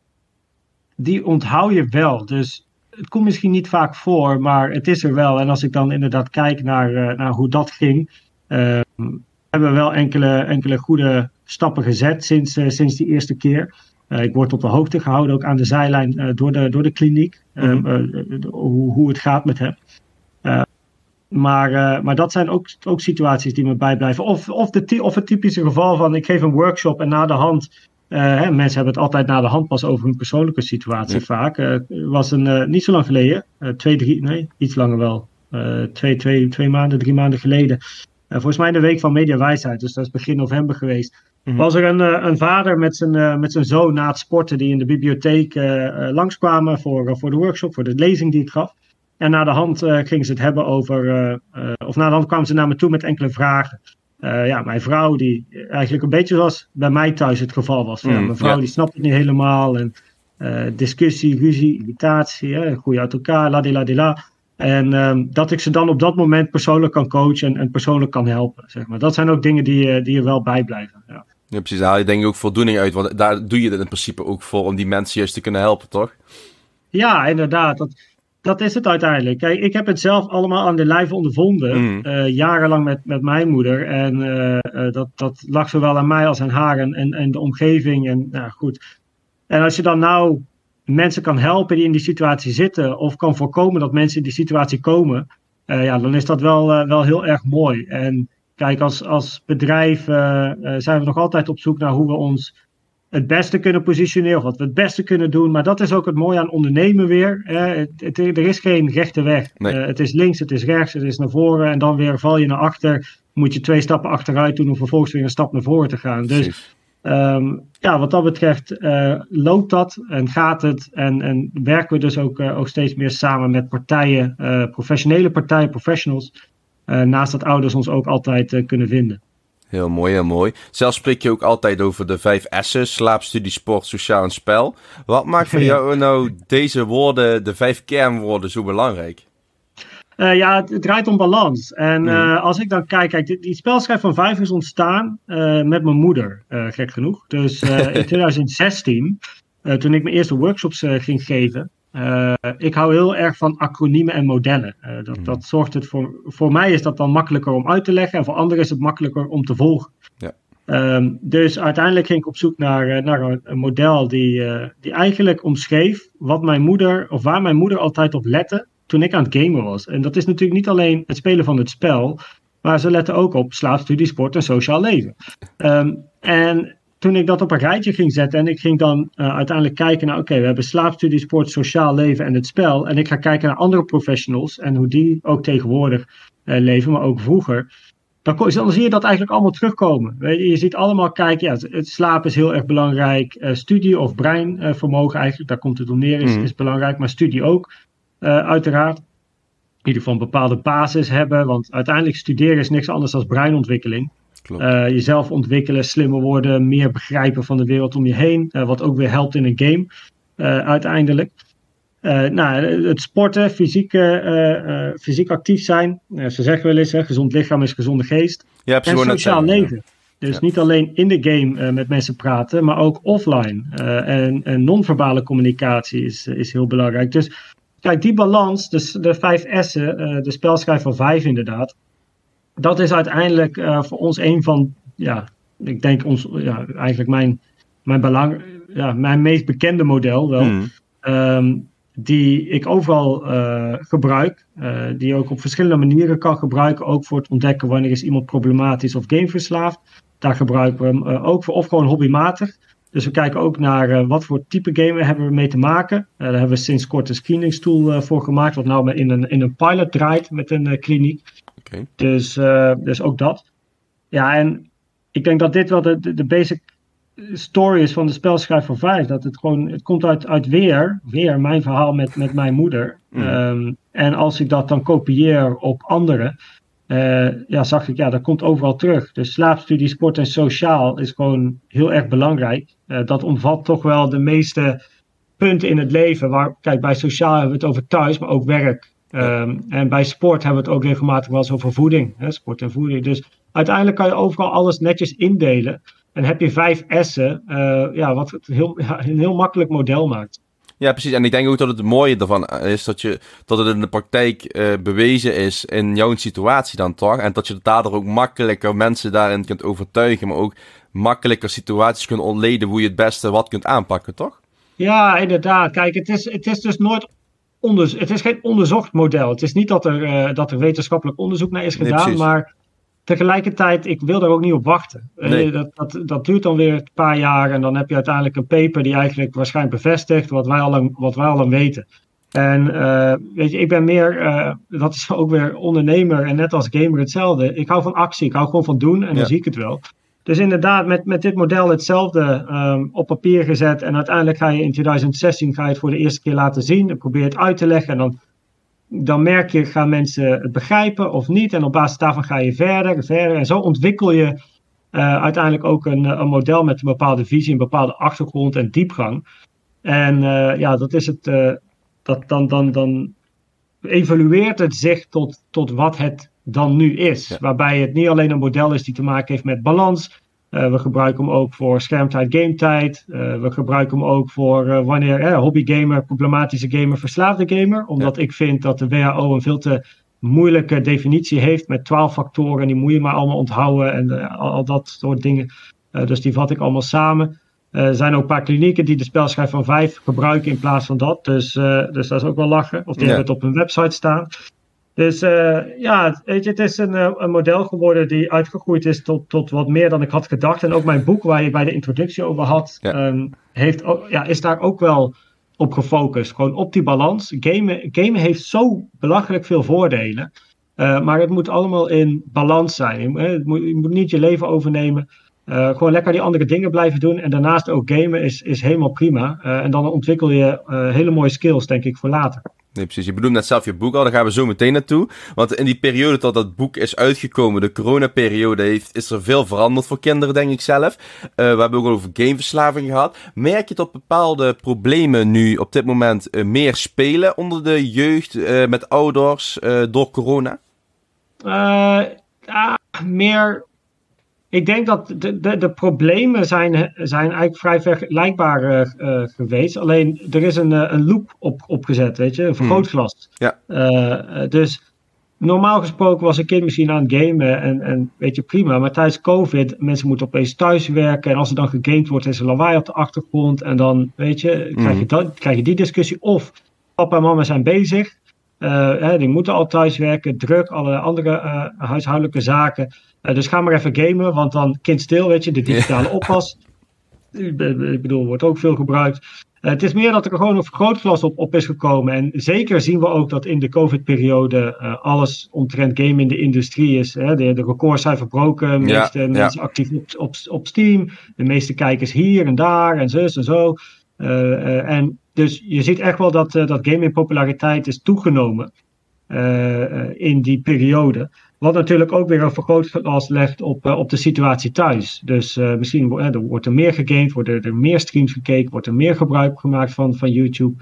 die onthoud je wel. Dus het komt misschien niet vaak voor, maar het is er wel. En als ik dan inderdaad kijk naar, uh, naar hoe dat ging, uh, hebben we wel enkele, enkele goede stappen gezet sinds, uh, sinds die eerste keer. Uh, ik word op de hoogte gehouden, ook aan de zijlijn uh, door, de, door de kliniek, mm-hmm. uh, uh, uh, hoe, hoe het gaat met hem. Uh, maar, uh, maar dat zijn ook, ook situaties die me bijblijven. Of, of, de, of het typische geval van, ik geef een workshop en na de hand... Uh, hè, mensen hebben het altijd na de hand pas over hun persoonlijke situatie ja. vaak. Het uh, was een, uh, niet zo lang geleden, uh, twee, drie, nee, iets langer wel. Uh, twee, twee, twee maanden, drie maanden geleden. Uh, volgens mij in de week van Mediawijsheid, dus dat is begin november geweest. Mm-hmm. Was er een, uh, een vader met zijn, uh, met zijn zoon na het sporten die in de bibliotheek uh, uh, langskwamen voor, uh, voor de workshop, voor de lezing die ik gaf. En na de hand uh, gingen ze het hebben over, uh, uh, of na de hand kwamen ze naar me toe met enkele vragen. Uh, ja, mijn vrouw die eigenlijk een beetje zoals bij mij thuis het geval was. Mm, ja, mijn vrouw ja. die snapt het niet helemaal. En uh, discussie, ruzie, irritatie, hè, groei uit elkaar, ladila. En um, dat ik ze dan op dat moment persoonlijk kan coachen en, en persoonlijk kan helpen. Zeg maar. Dat zijn ook dingen die, die er wel bijblijven. Ja. Ja, precies. Daar haal je denk ik ook voldoening uit. Want daar doe je het in principe ook voor om die mensen juist te kunnen helpen, toch? Ja, inderdaad. Dat... Dat is het uiteindelijk. Kijk, ik heb het zelf allemaal aan de lijve ondervonden. Mm. Uh, jarenlang met, met mijn moeder. En uh, uh, dat, dat lag zowel aan mij als aan haar en, en, en de omgeving. En, nou, goed. En als je dan nou mensen kan helpen die in die situatie zitten. Of kan voorkomen dat mensen in die situatie komen. Uh, ja, dan is dat wel, uh, wel heel erg mooi. En kijk, als, als bedrijf uh, uh, zijn we nog altijd op zoek naar hoe we ons... het beste kunnen positioneren, of wat we het beste kunnen doen. Maar dat is ook het mooie aan ondernemen weer. Eh, het, het, er is geen rechte weg. Nee. Uh, het is links, het is rechts, het is naar voren. En dan weer val je naar achter. Moet je twee stappen achteruit doen om vervolgens weer een stap naar voren te gaan. Dus um, ja, wat dat betreft uh, loopt dat en gaat het. En, en werken we dus ook, uh, ook steeds meer samen met partijen. Uh, professionele partijen, professionals. Uh, naast dat ouders ons ook altijd uh, kunnen vinden. Heel mooi, heel mooi. Zelf spreek je ook altijd over de vijf S'en. Slaap, studie, sport, sociaal en spel. Wat maakt voor jou nou deze woorden, de vijf kernwoorden, zo belangrijk? Uh, ja, het, het draait om balans. En uh, mm. als ik dan kijk, kijk, die, die spelschijf van vijf is ontstaan uh, met mijn moeder, uh, gek genoeg. Dus uh, in twintig zestien, uh, toen ik mijn eerste workshops uh, ging geven. Uh, ik hou heel erg van acroniemen en modellen. Uh, dat, mm. dat zorgt het voor, voor mij is dat dan makkelijker om uit te leggen en voor anderen is het makkelijker om te volgen. Ja. Um, dus uiteindelijk ging ik op zoek naar, uh, naar een, een model die, uh, die eigenlijk omschreef wat mijn moeder, of waar mijn moeder altijd op lette toen ik aan het gamen was. En dat is natuurlijk niet alleen het spelen van het spel, maar ze letten ook op slaap, studie, sport en sociaal leven. Um, en toen ik dat op een rijtje ging zetten en ik ging dan uh, uiteindelijk kijken naar, oké, okay, we hebben slaap, studie, sport, sociaal leven en het spel. En ik ga kijken naar andere professionals en hoe die ook tegenwoordig uh, leven, maar ook vroeger. Dan, dan zie je dat eigenlijk allemaal terugkomen. Weet je, je ziet allemaal kijken, ja, het slaap is heel erg belangrijk. Uh, studie of breinvermogen uh, eigenlijk, daar komt het om neer, is, mm. is belangrijk. Maar studie ook, uh, uiteraard. ieder geval een bepaalde basis hebben. Want uiteindelijk studeren is niks anders dan breinontwikkeling. Klopt. Uh, jezelf ontwikkelen, slimmer worden, meer begrijpen van de wereld om je heen. Uh, wat ook weer helpt in een game uh, uiteindelijk. Uh, nou, het sporten, fysiek, uh, uh, fysiek actief zijn. Uh, ze zeggen wel eens, hè, gezond lichaam is gezonde geest. Ja, en sociaal leven. Ja. Dus ja. niet alleen in de game uh, met mensen praten, maar ook offline. Uh, en, en non-verbale communicatie is, is heel belangrijk. Dus kijk, die balans, dus de vijf S'en, uh, de spelschijf van vijf inderdaad. Dat is uiteindelijk uh, voor ons een van, ja, ik denk ons, ja, eigenlijk mijn, mijn belang, ja, mijn meest bekende model wel. Mm. Um, die ik overal uh, gebruik. Uh, die ook op verschillende manieren kan gebruiken. Ook voor het ontdekken wanneer is iemand problematisch of gameverslaafd. Daar gebruiken we hem uh, ook voor. Of gewoon hobbymatig. Dus we kijken ook naar uh, wat voor type gamer hebben we mee te maken. Uh, daar hebben we sinds kort een screeningstool uh, voor gemaakt. Wat nou in een, in een pilot draait met een uh, kliniek. Okay. Dus, uh, dus ook dat. Ja, en ik denk dat dit wel de, de, de basic story is van de spelschijf van vijf. Dat het gewoon, het komt uit, uit weer, weer mijn verhaal met, met mijn moeder. Mm. Um, en als ik dat dan kopieer op anderen, uh, ja, zag ik, ja, dat komt overal terug. Dus slaapstudie, sport en sociaal is gewoon heel erg belangrijk. Uh, dat omvat toch wel de meeste punten in het leven. Waar, kijk, bij sociaal hebben we het over thuis, maar ook werk. Um, en bij sport hebben we het ook regelmatig wel eens over voeding. Hè, sport en voeding. Dus uiteindelijk kan je overal alles netjes indelen. En heb je vijf S'en, uh, ja, wat het heel, ja, een heel makkelijk model maakt. Ja, precies. En ik denk ook dat het mooie ervan is dat, je, dat het in de praktijk uh, bewezen is in jouw situatie dan toch. En dat je daardoor ook makkelijker mensen daarin kunt overtuigen, maar ook makkelijker situaties kunt ontleden hoe je het beste wat kunt aanpakken, toch? Ja, inderdaad. Kijk, het is, het is dus nooit onderzo- het is geen onderzocht model. Het is niet dat er, uh, dat er wetenschappelijk onderzoek naar is gedaan, nee, maar tegelijkertijd, ik wil daar ook niet op wachten. Nee. Dat, dat, dat duurt dan weer een paar jaar en dan heb je uiteindelijk een paper die eigenlijk waarschijnlijk bevestigt wat wij al lang, wat wij al lang weten. En uh, weet je, ik ben meer, uh, dat is ook weer ondernemer en net als gamer hetzelfde. Ik hou van actie, ik hou gewoon van doen en ja. dan zie ik het wel. Dus inderdaad, met, met dit model hetzelfde um, op papier gezet en uiteindelijk ga je in twintig zestien ga je het voor de eerste keer laten zien en probeer het uit te leggen en dan Dan merk je, gaan mensen het begrijpen of niet? En op basis daarvan ga je verder, verder. En zo ontwikkel je uh, uiteindelijk ook een, een model met een bepaalde visie, een bepaalde achtergrond en diepgang. En uh, ja, dat is het. Uh, dat, dan, dan, dan evolueert het zich tot, tot wat het dan nu is. Ja. Waarbij het niet alleen een model is die te maken heeft met balans. Uh, we gebruiken hem ook voor schermtijd, gametijd. Uh, we gebruiken hem ook voor uh, wanneer eh, hobbygamer, problematische gamer, verslaafde gamer. Omdat ja. ik vind dat de W H O een veel te moeilijke definitie heeft met twaalf factoren. Die moet je maar allemaal onthouden en uh, al, al dat soort dingen. Uh, dus die vat ik allemaal samen. Uh, er zijn ook een paar klinieken die de spelschijf van vijf gebruiken in plaats van dat. Dus, uh, dus dat is ook wel lachen. Of die ja. hebben het op hun website staan. Dus uh, ja, weet je, het is een, een model geworden die uitgegroeid is tot, tot wat meer dan ik had gedacht. En ook mijn boek waar je bij de introductie over had, ja. um, heeft, ja, is daar ook wel op gefocust. Gewoon op die balans. Gamen, gamen heeft zo belachelijk veel voordelen. Uh, maar het moet allemaal in balans zijn. Je, het moet, je moet niet je leven overnemen. Uh, gewoon lekker die andere dingen blijven doen. En daarnaast ook gamen is, is helemaal prima. Uh, en dan ontwikkel je uh, hele mooie skills, denk ik, voor later. Nee, precies. Je bedoelt net zelf je boek al, daar gaan we zo meteen naartoe. Want in die periode dat dat boek is uitgekomen, de coronaperiode, heeft, is er veel veranderd voor kinderen, denk ik zelf. Uh, we hebben ook al over gameverslaving gehad. Merk je dat bepaalde problemen nu op dit moment uh, meer spelen onder de jeugd, uh, met ouders, uh, door corona? Uh, uh, meer... Ik denk dat de, de, de problemen zijn, zijn eigenlijk vrij vergelijkbaar uh, uh, geweest. Alleen er is een, uh, een loop op, opgezet, weet je, een vergrootglas. Hmm. Ja. Uh, dus normaal gesproken was een kind misschien aan het gamen en, en weet je, prima. Maar tijdens COVID, mensen moeten opeens thuiswerken. En als er dan gegamed wordt, is er lawaai op de achtergrond. En dan, weet je, krijg je, Hmm. dat, krijg je die discussie. Of papa en mama zijn bezig. Uh, hè, die moeten al thuiswerken, druk, alle andere uh, huishoudelijke zaken. Uh, dus ga maar even gamen, want dan kind stil, weet je, de digitale oppas. Ik bedoel, wordt ook veel gebruikt. Uh, het is meer dat er gewoon een vergrootglas op, op is gekomen. En zeker zien we ook dat in de COVID-periode uh, alles omtrent game in de industrie is. Hè? De, de records zijn verbroken, de meeste ja, mensen ja. actief op, op, op Steam. De meeste kijkers hier en daar en zus en zo. Uh, uh, en dus je ziet echt wel dat, uh, dat game in populariteit is toegenomen. uh, uh, in die periode. Wat natuurlijk ook weer een vergrootglas legt op, uh, op de situatie thuis. Dus uh, misschien uh, er wordt er meer gegamed, worden er meer streams gekeken, wordt er meer gebruik gemaakt van, van YouTube.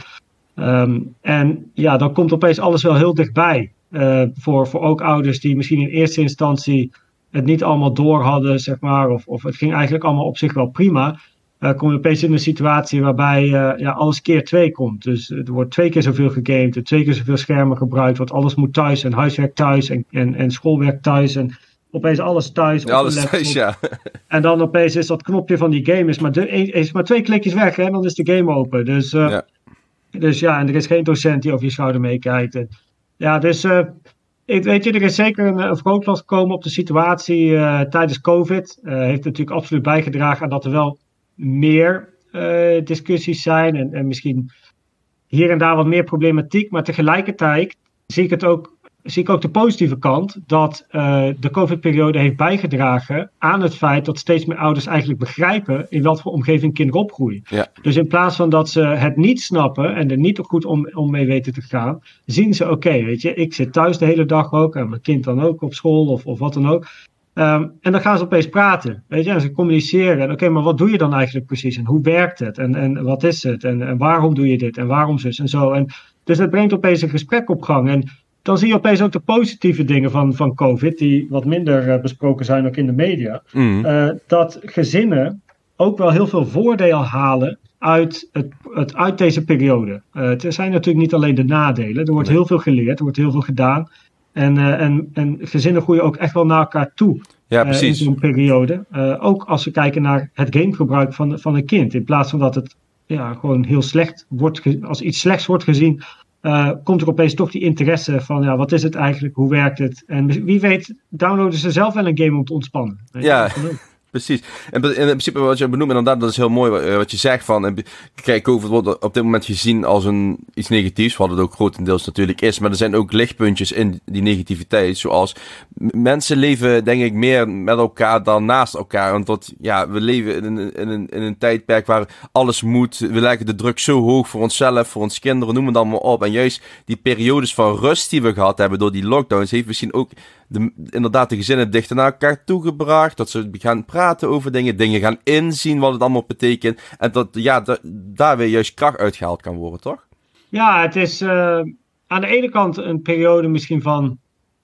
Um, en ja, dan komt opeens alles wel heel dichtbij. Uh, voor, voor ook ouders die misschien in eerste instantie het niet allemaal door hadden, zeg maar. Of, of het ging eigenlijk allemaal op zich wel prima. Uh, kom je opeens in een situatie waarbij uh, ja, alles keer twee komt. Dus er wordt twee keer zoveel gegamed, er twee keer zoveel schermen gebruikt, want alles moet thuis en huiswerk thuis en, en, en schoolwerk thuis en opeens alles thuis. Ja, alles thuis, ja. En dan opeens is dat knopje van die game is maar, de, is maar twee klikjes weg en dan is de game open. Dus, uh, ja. dus ja, en er is geen docent die over je schouder meekijkt. En, ja, dus uh, ik weet je, er is zeker een, een vergrootglas gekomen op de situatie uh, tijdens COVID. Uh, heeft natuurlijk absoluut bijgedragen aan dat er wel meer uh, discussies zijn en, en misschien hier en daar wat meer problematiek, maar tegelijkertijd zie ik het ook, zie ik ook de positieve kant dat uh, de COVID-periode heeft bijgedragen aan het feit dat steeds meer ouders eigenlijk begrijpen in wat voor omgeving kinderen opgroeien. Ja. Dus in plaats van dat ze het niet snappen en er niet goed om, om mee weten te gaan, zien ze oké, okay, weet je, ik zit thuis de hele dag ook en mijn kind dan ook op school of, of wat dan ook. Um, en dan gaan ze opeens praten, weet je, en ze communiceren. Oké, okay, maar wat doe je dan eigenlijk precies? En hoe werkt het? En, en wat is het? En, en waarom doe je dit? En waarom zus en zo? En dus het brengt opeens een gesprek op gang. En dan zie je opeens ook de positieve dingen van, van COVID, die wat minder uh, besproken zijn ook in de media. Mm. Uh, dat gezinnen ook wel heel veel voordeel halen uit, het, het, uit deze periode. Uh, het zijn natuurlijk niet alleen de nadelen. Er wordt heel veel geleerd, er wordt heel veel gedaan. En, uh, en, en gezinnen groeien ook echt wel naar elkaar toe ja, precies. Uh, in zo'n periode. Uh, ook als we kijken naar het gamegebruik van, van een kind. In plaats van dat het ja, gewoon heel slecht wordt, ge- als iets slechts wordt gezien, uh, komt er opeens toch die interesse van ja, wat is het eigenlijk, hoe werkt het? En wie weet downloaden ze zelf wel een game om te ontspannen. Ja, precies. En in principe wat je benoemt, inderdaad, dat is heel mooi wat je zegt van, kijk, COVID wordt op dit moment gezien als een iets negatiefs, wat het ook grotendeels natuurlijk is, maar er zijn ook lichtpuntjes in die negativiteit, zoals mensen leven, denk ik, meer met elkaar dan naast elkaar, want dat, ja, we leven in een, in een, in een tijdperk waar alles moet, we leggen de druk zo hoog voor onszelf, voor ons kinderen, noem het allemaal op, en juist die periodes van rust die we gehad hebben door die lockdowns, heeft misschien ook de, inderdaad de gezinnen dichter naar elkaar toegebracht, dat ze gaan praten over dingen, dingen gaan inzien wat het allemaal betekent, en dat ja, da, daar weer juist kracht uitgehaald kan worden, toch? Ja, het is uh, aan de ene kant een periode misschien van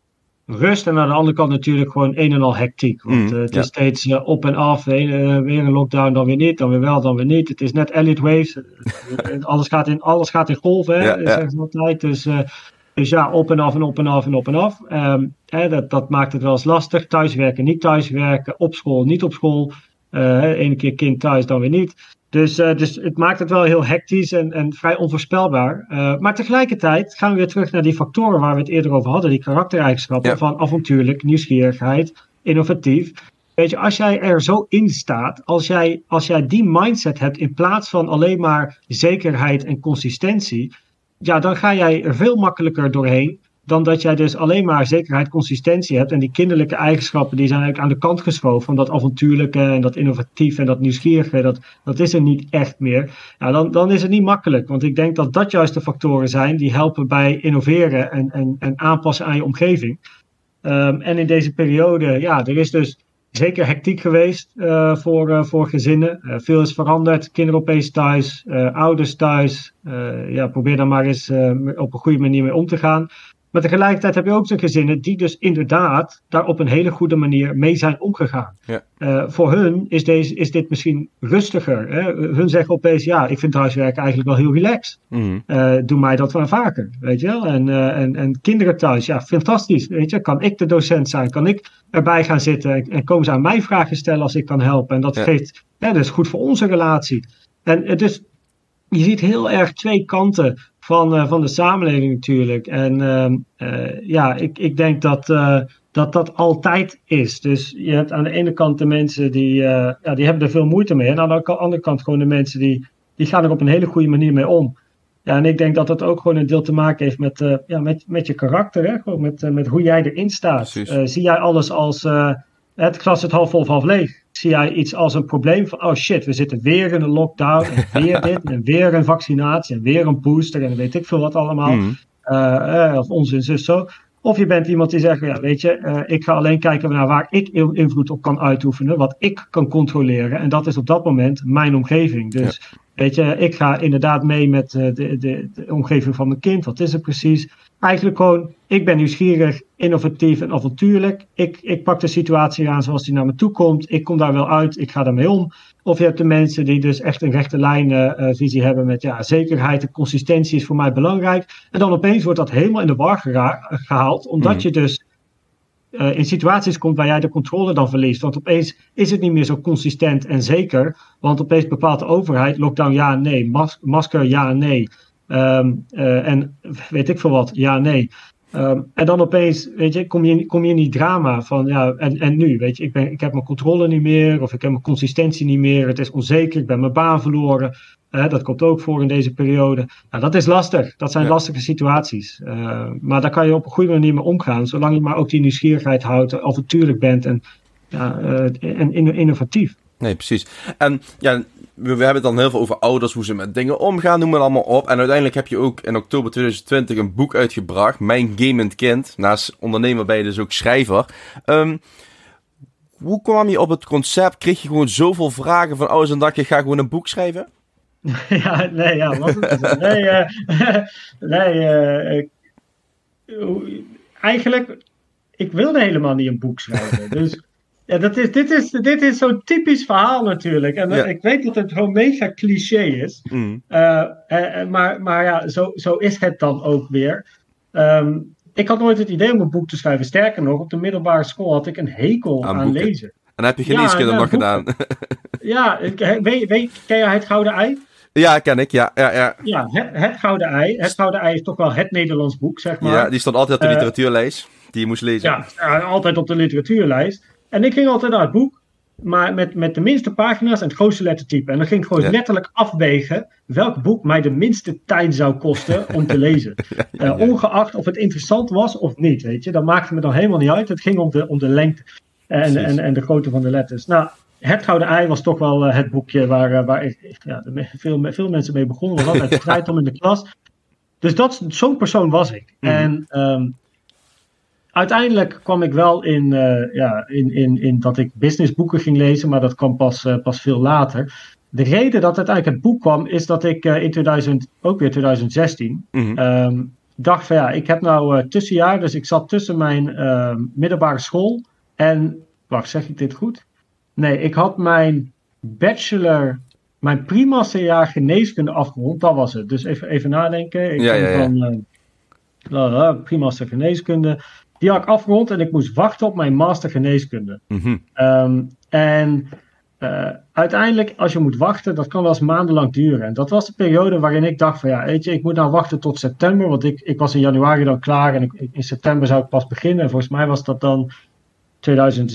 rust, en aan de andere kant natuurlijk gewoon een en al hectiek, want uh, het mm, is ja. steeds uh, op en af, heen, uh, weer een lockdown, dan weer niet, dan weer wel, dan weer niet, het is net Elliott Waves, alles gaat in, alles gaat in golven, hè, ja, zeggen ze altijd, dus uh, Dus ja, op en af en op en af en op en af. Um, hè, dat, dat maakt het wel eens lastig. Thuiswerken, niet thuiswerken. Op school, niet op school. Uh, ene keer kind thuis, dan weer niet. Dus, uh, dus het maakt het wel heel hectisch en, en vrij onvoorspelbaar. Uh, maar tegelijkertijd gaan we weer terug naar die factoren waar we het eerder over hadden. Die karaktereigenschappen ja. van avontuurlijk, nieuwsgierigheid, innovatief. Weet je, als jij er zo in staat, als jij, als jij die mindset hebt in plaats van alleen maar zekerheid en consistentie, ja, dan ga jij er veel makkelijker doorheen dan dat jij dus alleen maar zekerheid, consistentie hebt. En die kinderlijke eigenschappen, die zijn eigenlijk aan de kant geschoven. Van dat avontuurlijke en dat innovatieve en dat nieuwsgierige, dat, dat is er niet echt meer. Ja, dan, dan is het niet makkelijk. Want ik denk dat dat juist de factoren zijn die helpen bij innoveren en, en, en aanpassen aan je omgeving. Um, en in deze periode, ja, er is dus zeker hectiek geweest uh, voor, uh, voor gezinnen. Uh, veel is veranderd. Kinderen opeens thuis, uh, ouders thuis. Uh, ja, probeer daar maar eens uh, op een goede manier mee om te gaan. Maar tegelijkertijd heb je ook zo'n gezinnen die dus inderdaad daar op een hele goede manier mee zijn omgegaan. Ja. Uh, voor hun is, deze, is dit misschien rustiger. Hè? Hun zeggen opeens, ja, ik vind thuiswerken eigenlijk wel heel relaxed. Mm-hmm. Uh, doe mij dat wel vaker, weet je wel. En, uh, en, en kinderen thuis, ja, fantastisch. Weet je, kan ik de docent zijn? Kan ik erbij gaan zitten? En, en komen ze aan mij vragen stellen als ik kan helpen? En dat ja. geeft, ja, dat is goed voor onze relatie. En uh, dus je ziet heel erg twee kanten van, uh, van de samenleving natuurlijk. En uh, uh, ja, ik, ik denk dat, uh, dat dat altijd is. Dus je hebt aan de ene kant de mensen die, uh, ja, die hebben er veel moeite mee. En aan de andere kant gewoon de mensen die, die gaan er op een hele goede manier mee om. Ja, en ik denk dat dat ook gewoon een deel te maken heeft met, uh, ja, met, met je karakter. Hè? Gewoon met, uh, met hoe jij erin staat. Uh, zie jij alles als uh, het glas het half vol of half leeg? Zie jij iets als een probleem van, oh shit, we zitten weer in een lockdown, en weer dit, en weer een vaccinatie, en weer een booster, en weet ik veel wat allemaal. Mm. uh, uh, of onzin, zus zo. Of je bent iemand die zegt, ja, weet je, uh, ik ga alleen kijken naar waar ik invloed op kan uitoefenen, wat ik kan controleren. En dat is op dat moment mijn omgeving. Dus ja. weet je, ik ga inderdaad mee met uh, de, de, de omgeving van mijn kind. Wat is het precies? Eigenlijk gewoon, ik ben nieuwsgierig, innovatief en avontuurlijk. Ik, ik pak de situatie aan zoals die naar me toe komt. Ik kom daar wel uit, ik ga daarmee om. Of je hebt de mensen die dus echt een rechte lijn uh, visie hebben met ja, zekerheid en consistentie is voor mij belangrijk. En dan opeens wordt dat helemaal in de war gera- gehaald, omdat mm. je dus uh, in situaties komt waar jij de controle dan verliest. Want opeens is het niet meer zo consistent en zeker, want opeens bepaalt de overheid, lockdown ja, nee, mas- masker ja, nee. Um, uh, en weet ik veel wat, ja, nee. Um, en dan opeens, weet je, kom je, kom je in die drama van, ja, en, en nu, weet je, ik, ben, ik heb mijn controle niet meer, of ik heb mijn consistentie niet meer, het is onzeker, ik ben mijn baan verloren. Uh, dat komt ook voor in deze periode. Nou, dat is lastig, dat zijn ja. lastige situaties. Uh, maar daar kan je op een goede manier mee omgaan, zolang je maar ook die nieuwsgierigheid houdt, avontuurlijk bent en, ja, uh, en innovatief. Nee, precies. En ja, we, we hebben het dan heel veel over ouders, hoe ze met dingen omgaan, noem het allemaal op. En uiteindelijk heb je ook in oktober twintig twintig een boek uitgebracht, Mijn Gamend Kind. Naast ondernemer ben je dus ook schrijver. Um, hoe kwam je op het concept? Kreeg je gewoon zoveel vragen van ouders en dacht je, ga gewoon een boek schrijven? Ja, nee, ja, wat is het? Nee, uh, nee uh, eigenlijk, ik wilde helemaal niet een boek schrijven. Dus ja, dat is, dit is, dit is zo'n typisch verhaal natuurlijk. En ja. ik weet dat het gewoon mega cliché is. Mm. Uh, uh, maar, maar ja, zo, zo is het dan ook weer. Um, ik had nooit het idee om een boek te schrijven. Sterker nog, op de middelbare school had ik een hekel aan, aan lezen. En dan heb je geneeskunde ja, nog gedaan. Ja, weet, weet, ken je Het Gouden Ei? Ja, ken ik, ja. Ja, ja. ja het, het Gouden Ei. Het Gouden Ei is toch wel het Nederlands boek, zeg maar. Ja, die stond altijd op de literatuurlijst. Die je moest lezen. Ja, altijd op de literatuurlijst. En ik ging altijd naar het boek, maar met, met de minste pagina's en het grootste lettertype. En dan ging ik gewoon ja. letterlijk afwegen welk boek mij de minste tijd zou kosten om te lezen. ja, ja, ja. Uh, ongeacht of het interessant was of niet, weet je. Dat maakte me dan helemaal niet uit. Het ging om de, om de lengte en, en, en de grootte van de letters. Nou, Het Gouden Ei was toch wel uh, het boekje waar, uh, waar ik, ja, veel, veel mensen mee begonnen. Was altijd strijd om in de klas. Dus dat, zo'n persoon was ik. Mm. En Um, uiteindelijk kwam ik wel in, uh, ja, in, in, in dat ik businessboeken ging lezen, maar dat kwam pas, uh, pas veel later. De reden dat uiteindelijk het boek kwam, is dat ik uh, in tweeduizend, ook weer twintig zestien, mm-hmm. um, dacht van ja, ik heb nou uh, tussenjaar, dus ik zat tussen mijn uh, middelbare school en, wacht, zeg ik dit goed? Nee, ik had mijn bachelor, mijn primasterjaar geneeskunde afgerond, dat was het. Dus even, even nadenken. Ik ja, ja, ja. van uh, uh, primaster geneeskunde. Die had ik afgerond en ik moest wachten op mijn master geneeskunde. Mm-hmm. Um, en uh, uiteindelijk, als je moet wachten, dat kan wel eens maandenlang duren. En dat was de periode waarin ik dacht van ja, weet je, ik moet nou wachten tot september. Want ik, ik was in januari dan klaar en ik, in september zou ik pas beginnen. En volgens mij was dat dan twintig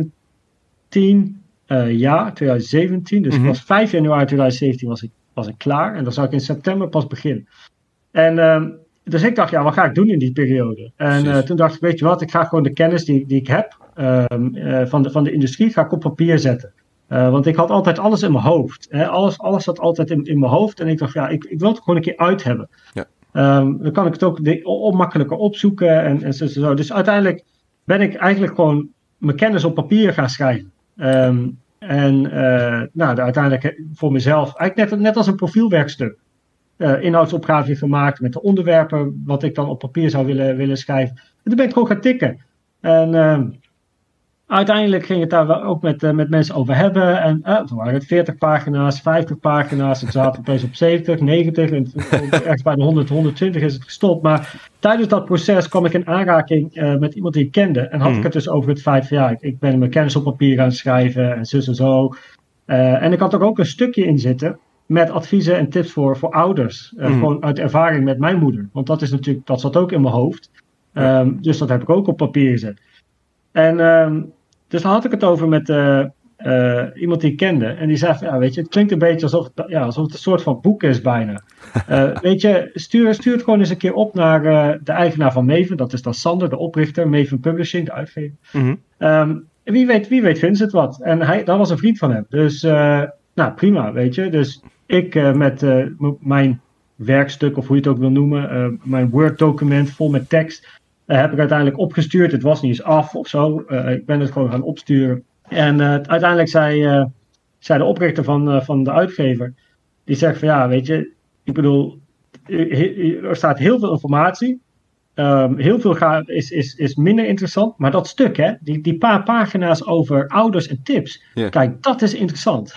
zeventien. Uh, ja, twintig zeventien. Dus mm-hmm. ik was vijf januari twintig zeventien was ik, was ik klaar. En dan zou ik in september pas beginnen. En Um, Dus ik dacht, ja, wat ga ik doen in die periode? En uh, toen dacht ik, weet je wat, ik ga gewoon de kennis die, die ik heb um, uh, van, de, van de industrie, ga ik op papier zetten. Uh, want ik had altijd alles in mijn hoofd. Hè? Alles, alles zat altijd in, in mijn hoofd. En ik dacht, ja, ik, ik wil het gewoon een keer uit hebben. Ja. Um, dan kan ik het ook de, op, makkelijker opzoeken. En, en zo, zo. Dus uiteindelijk ben ik eigenlijk gewoon mijn kennis op papier gaan schrijven. Um, en uh, nou, uiteindelijk voor mezelf, eigenlijk net, net als een profielwerkstuk. Uh, inhoudsopgave gemaakt met de onderwerpen wat ik dan op papier zou willen, willen schrijven. En toen ben ik gewoon gaan tikken. En uh, uiteindelijk ging het daar wel ook met, uh, met mensen over hebben. En uh, toen waren het veertig pagina's, vijftig pagina's. Het zaten opeens op zeventig, negentig. En ergens bij de honderd, honderdtwintig is het gestopt. Maar tijdens dat proces kwam ik in aanraking uh, met iemand die ik kende. En had mm. ik het dus over het feit van ja, ik, ik ben mijn kennis op papier aan het schrijven. En zo en zo. Uh, en ik had er ook een stukje in zitten met adviezen en tips voor, voor ouders. Uh, mm. Gewoon uit ervaring met mijn moeder. Want dat is natuurlijk, dat zat ook in mijn hoofd. Um, ja. Dus dat heb ik ook op papier gezet. En um, dus daar had ik het over met uh, uh, iemand die ik kende. En die zei van, ja, weet je, het klinkt een beetje alsof het, ja, alsof het een soort van boek is bijna. Uh, weet je, stuur, stuur het gewoon eens een keer op naar uh, de eigenaar van Maven. Dat is dan Sander, de oprichter, Maven Publishing, de uitgever. Mm-hmm. Um, wie weet, wie weet vindt het wat. En hij, dat was een vriend van hem. Dus, uh, nou prima, weet je. Dus ik uh, met uh, m- mijn werkstuk of hoe je het ook wil noemen. Uh, mijn Word-document vol met tekst uh, heb ik uiteindelijk opgestuurd. Het was niet eens af of zo. Uh, ik ben het gewoon gaan opsturen. En uh, uiteindelijk zei, uh, zei de oprichter van, uh, van de uitgever, die zegt van ja, weet je, ik bedoel, er staat heel veel informatie. Um, heel veel ga- is, is, is minder interessant, maar dat stuk, hè, die, die paar pagina's over ouders en tips, yeah. Kijk, dat is interessant.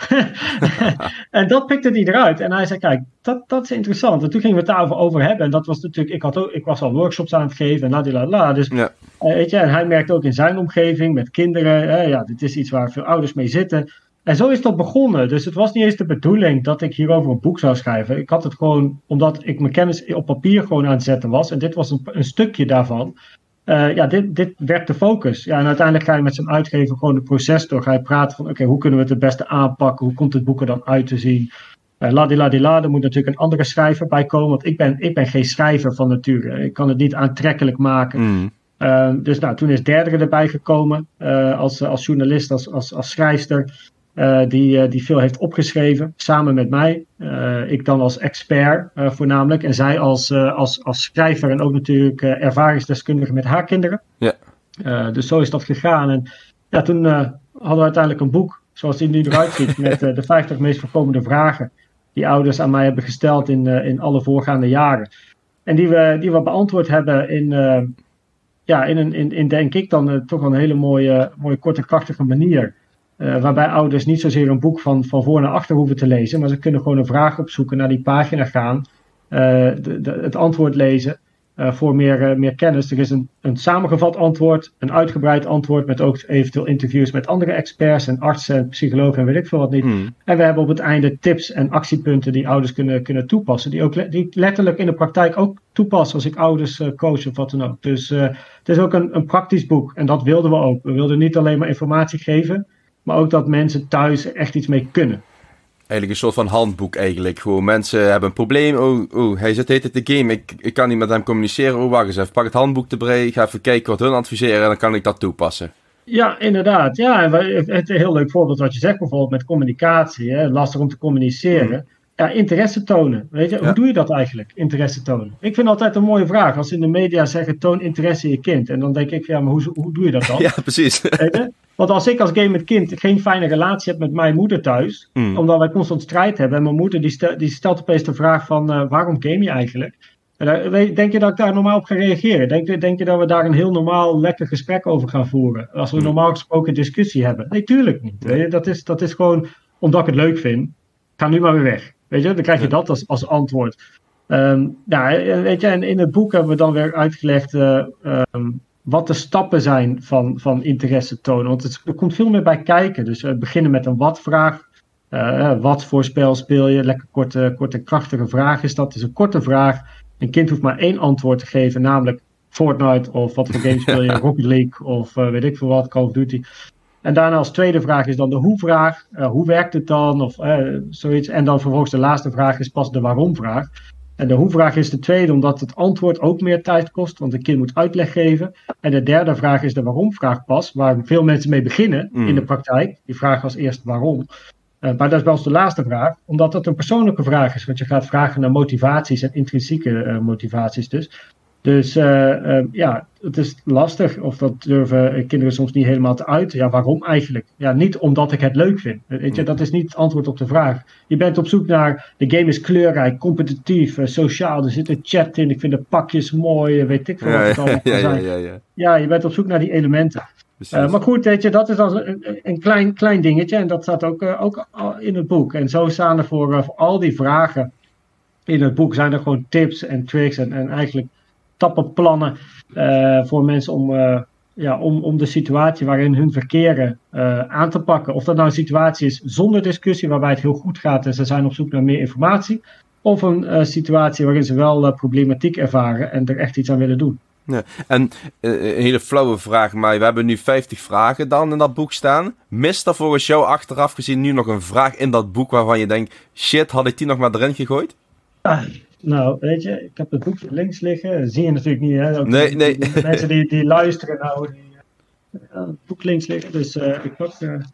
En dat pikte hij eruit. En hij zei, kijk, dat, dat is interessant. En toen gingen we het daarover over hebben. En dat was natuurlijk, ik, had ook, ik was al workshops aan het geven en ladilala. Dus, yeah. uh, weet je, en hij merkte ook in zijn omgeving met kinderen, uh, ja, dit is iets waar veel ouders mee zitten. En zo is dat begonnen. Dus het was niet eens de bedoeling dat ik hierover een boek zou schrijven. Ik had het gewoon, omdat ik mijn kennis op papier gewoon aan het zetten was. En dit was een, een stukje daarvan. Uh, ja, dit, dit werd de focus. Ja, en uiteindelijk ga je met zo'n uitgever gewoon het proces door. Ga je praten van, oké, okay, hoe kunnen we het het beste aanpakken? Hoe komt het boek er dan uit te zien? Uh, ladilladila, er moet natuurlijk een andere schrijver bij komen. Want ik ben, ik ben geen schrijver van nature. Ik kan het niet aantrekkelijk maken. Mm. Uh, dus nou, toen is Derdere erbij gekomen. Uh, als, als journalist, als, als, als schrijfster. Uh, die, uh, die veel heeft opgeschreven, samen met mij. Uh, ik dan als expert uh, voornamelijk. En zij als, uh, als, als schrijver en ook natuurlijk uh, ervaringsdeskundige met haar kinderen. Ja. Uh, dus zo is dat gegaan. En ja, toen uh, hadden we uiteindelijk een boek, zoals die nu eruit ziet, met uh, de vijftig meest voorkomende vragen die ouders aan mij hebben gesteld in, uh, in alle voorgaande jaren. En die we, die we beantwoord hebben in, uh, ja, in, een, in, in denk ik dan uh, toch wel een hele mooie, mooie korte, krachtige manier. Uh, waarbij ouders niet zozeer een boek van, van voor naar achter hoeven te lezen, maar ze kunnen gewoon een vraag opzoeken, naar die pagina gaan, uh, de, de, het antwoord lezen uh, voor meer, uh, meer kennis. Er is een, een samengevat antwoord, een uitgebreid antwoord met ook eventueel interviews met andere experts en artsen en psychologen en weet ik veel wat niet. Mm. En we hebben op het einde tips en actiepunten die ouders kunnen, kunnen toepassen, die, ook le- die letterlijk in de praktijk ook toepassen als ik ouders uh, coach of wat dan ook. Dus uh, het is ook een, een praktisch boek en dat wilden we ook. We wilden niet alleen maar informatie geven, maar ook dat mensen thuis echt iets mee kunnen. Eigenlijk een soort van handboek eigenlijk. Gewoon mensen hebben een probleem. Oh, oh hij zit de hele tijd te game. Ik, ik kan niet met hem communiceren. Oh, wacht eens even. Pak het handboek erbij. Ik ga even kijken wat hun adviseren. En dan kan ik dat toepassen. Ja, inderdaad. Ja, het een heel leuk voorbeeld wat je zegt bijvoorbeeld met communicatie. Hè? Lastig om te communiceren. Mm. Ja, interesse tonen. Weet je, ja. Hoe doe je dat eigenlijk? Interesse tonen. Ik vind altijd een mooie vraag. Als ze in de media zeggen, toon interesse in je kind. En dan denk ik, ja, maar hoe, hoe doe je dat dan? Ja, precies. Weet je? Want als ik als gamend kind geen fijne relatie heb met mijn moeder thuis, mm. omdat wij constant strijd hebben, en mijn moeder die, stel, die stelt opeens de vraag van, uh, waarom game je eigenlijk? En daar, denk je dat ik daar normaal op ga reageren? Denk, denk je dat we daar een heel normaal, lekker gesprek over gaan voeren? Als we mm. normaal gesproken discussie hebben? Nee, tuurlijk niet. Weet je? Dat, is, dat is gewoon omdat ik het leuk vind. Ga nu maar weer weg. Weet je, dan krijg je dat als, als antwoord. Um, nou, weet je, en in het boek hebben we dan weer uitgelegd uh, um, wat de stappen zijn van, van interesse tonen. Want het, er komt veel meer bij kijken. Dus we beginnen met een wat-vraag. Uh, wat voor spel speel je? Lekker korte, korte krachtige vraag is dat. Het is een korte vraag. Een kind hoeft maar één antwoord te geven, namelijk Fortnite of wat voor game speel je? Rocket League of uh, weet ik veel wat, Call of Duty. En daarna als tweede vraag is dan de hoe-vraag. Uh, hoe werkt het dan? Of uh, zoiets. En dan vervolgens de laatste vraag is pas de waarom-vraag. En de hoe-vraag is de tweede, omdat het antwoord ook meer tijd kost. Want een kind moet uitleg geven. En de derde vraag is de waarom-vraag pas. Waar veel mensen mee beginnen mm. in de praktijk. Die vragen als eerst waarom. Uh, maar dat is wel de laatste vraag. Omdat dat een persoonlijke vraag is. Want je gaat vragen naar motivaties en intrinsieke uh, motivaties dus. Dus uh, uh, ja, het is lastig, of dat durven kinderen soms niet helemaal te uiten. Ja, waarom eigenlijk? Ja, niet omdat ik het leuk vind. Weet je, dat is niet het antwoord op de vraag. Je bent op zoek naar, de game is kleurrijk, competitief, uh, sociaal. Er zit een chat in, ik vind de pakjes mooi, weet ik veel wat het allemaal kan zijn. Ja, ja, ja. ja, je bent op zoek naar die elementen. Uh, maar goed, weet je, dat is dan een, een klein, klein dingetje. En dat staat ook, uh, ook in het boek. En zo staan er voor, uh, voor al die vragen in het boek, zijn er gewoon tips en tricks en, en eigenlijk stappenplannen uh, voor mensen om, uh, ja, om, om de situatie waarin hun verkeren uh, aan te pakken. Of dat nou een situatie is zonder discussie, waarbij het heel goed gaat en ze zijn op zoek naar meer informatie. Of een uh, situatie waarin ze wel uh, problematiek ervaren en er echt iets aan willen doen. Ja, en uh, een hele flauwe vraag, maar we hebben nu vijftig vragen dan in dat boek staan. Mist er volgens jou achteraf gezien nu nog een vraag in dat boek waarvan je denkt, shit, had ik die nog maar erin gegooid? Ah. Nou, weet je, ik heb het boekje links liggen. Dat zie je natuurlijk niet, hè? Ook nee, die, nee. Die mensen die, die luisteren, nou, die uh, het boek links liggen. Dus uh, ik pak, uh,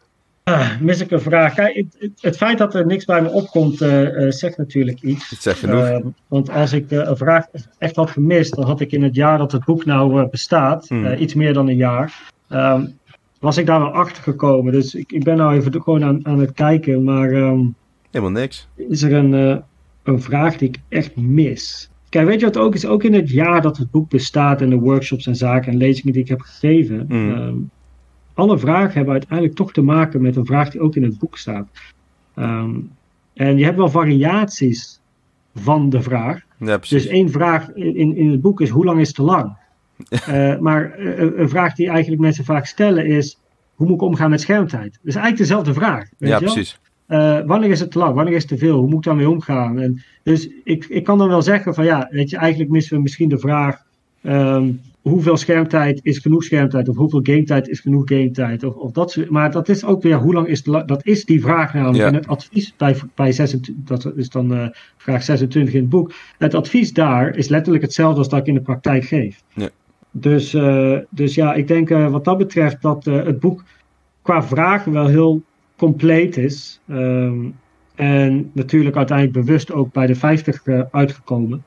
Uh, mis ik een vraag? Kijk, het, het, het feit dat er niks bij me opkomt, uh, uh, zegt natuurlijk iets. Het zegt genoeg. Uh, want als ik uh, een vraag echt had gemist, dan had ik in het jaar dat het boek nou uh, bestaat, hmm. uh, iets meer dan een jaar, um, was ik daar wel achter gekomen. Dus ik, ik ben nou even gewoon aan, aan het kijken, maar um, helemaal niks. Is er een, uh, een vraag die ik echt mis? Kijk, weet je wat ook is? Ook in het jaar dat het boek bestaat en de workshops en zaken en lezingen die ik heb gegeven, hmm. um, alle vragen hebben uiteindelijk toch te maken met een vraag die ook in het boek staat. Um, en je hebt wel variaties van de vraag. Ja, dus één vraag in, in het boek is, hoe lang is te lang? uh, maar uh, een vraag die eigenlijk mensen vaak stellen is, hoe moet ik omgaan met schermtijd? Dat is eigenlijk dezelfde vraag. Weet ja, je wel? precies. Uh, wanneer is het te lang? Wanneer is het te veel? Hoe moet ik daarmee omgaan? En dus ik, ik kan dan wel zeggen van ja, weet je, eigenlijk missen we misschien de vraag, Um, hoeveel schermtijd is genoeg schermtijd? Of hoeveel gametijd is genoeg gametijd? Of, of dat soort, maar dat is ook weer, hoe lang is de, dat is die vraag namelijk. Ja. En het advies bij, bij zesentwintig, dat is dan uh, vraag zesentwintig in het boek. Het advies daar is letterlijk hetzelfde als dat ik in de praktijk geef. Ja. Dus, uh, dus ja, ik denk uh, wat dat betreft dat uh, het boek qua vragen wel heel compleet is. Um, en natuurlijk uiteindelijk bewust ook bij de vijftig uh, uitgekomen.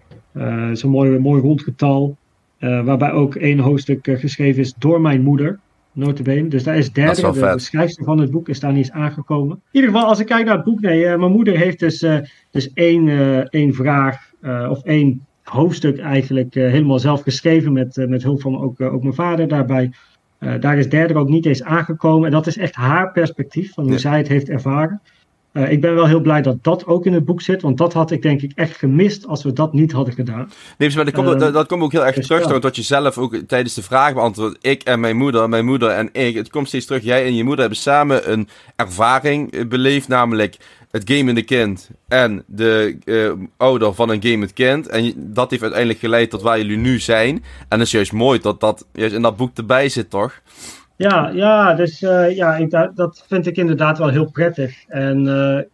Uh, dat is een mooi, mooi rond getal. Uh, waarbij ook één hoofdstuk uh, geschreven is door mijn moeder. Nota bene. Dus daar is derde. De, de schrijfster van het boek is daar niet eens aangekomen. In ieder geval, als ik kijk naar het boek. Nee, uh, mijn moeder heeft dus, uh, dus één, uh, één vraag. Uh, of één hoofdstuk eigenlijk uh, helemaal zelf geschreven. Met, uh, met hulp van ook, uh, ook mijn vader daarbij. Uh, daar is derde ook niet eens aangekomen. En dat is echt haar perspectief. Van hoe ja. zij het heeft ervaren. Uh, ik ben wel heel blij dat dat ook in het boek zit. Want dat had ik denk ik echt gemist als we dat niet hadden gedaan. Nee, maar dat komt, uh, dat, dat komt ook heel erg dus terug. Ja. Wat je zelf ook tijdens de vraag beantwoordt. Ik en mijn moeder, mijn moeder en ik. Het komt steeds terug. Jij en je moeder hebben samen een ervaring beleefd. Namelijk het gamende kind en de uh, ouder van een gamend kind. En dat heeft uiteindelijk geleid tot waar jullie nu zijn. En dat is juist mooi dat dat juist in dat boek erbij zit, toch? Ja, ja, dus uh, ja, ik, dat vind ik inderdaad wel heel prettig. En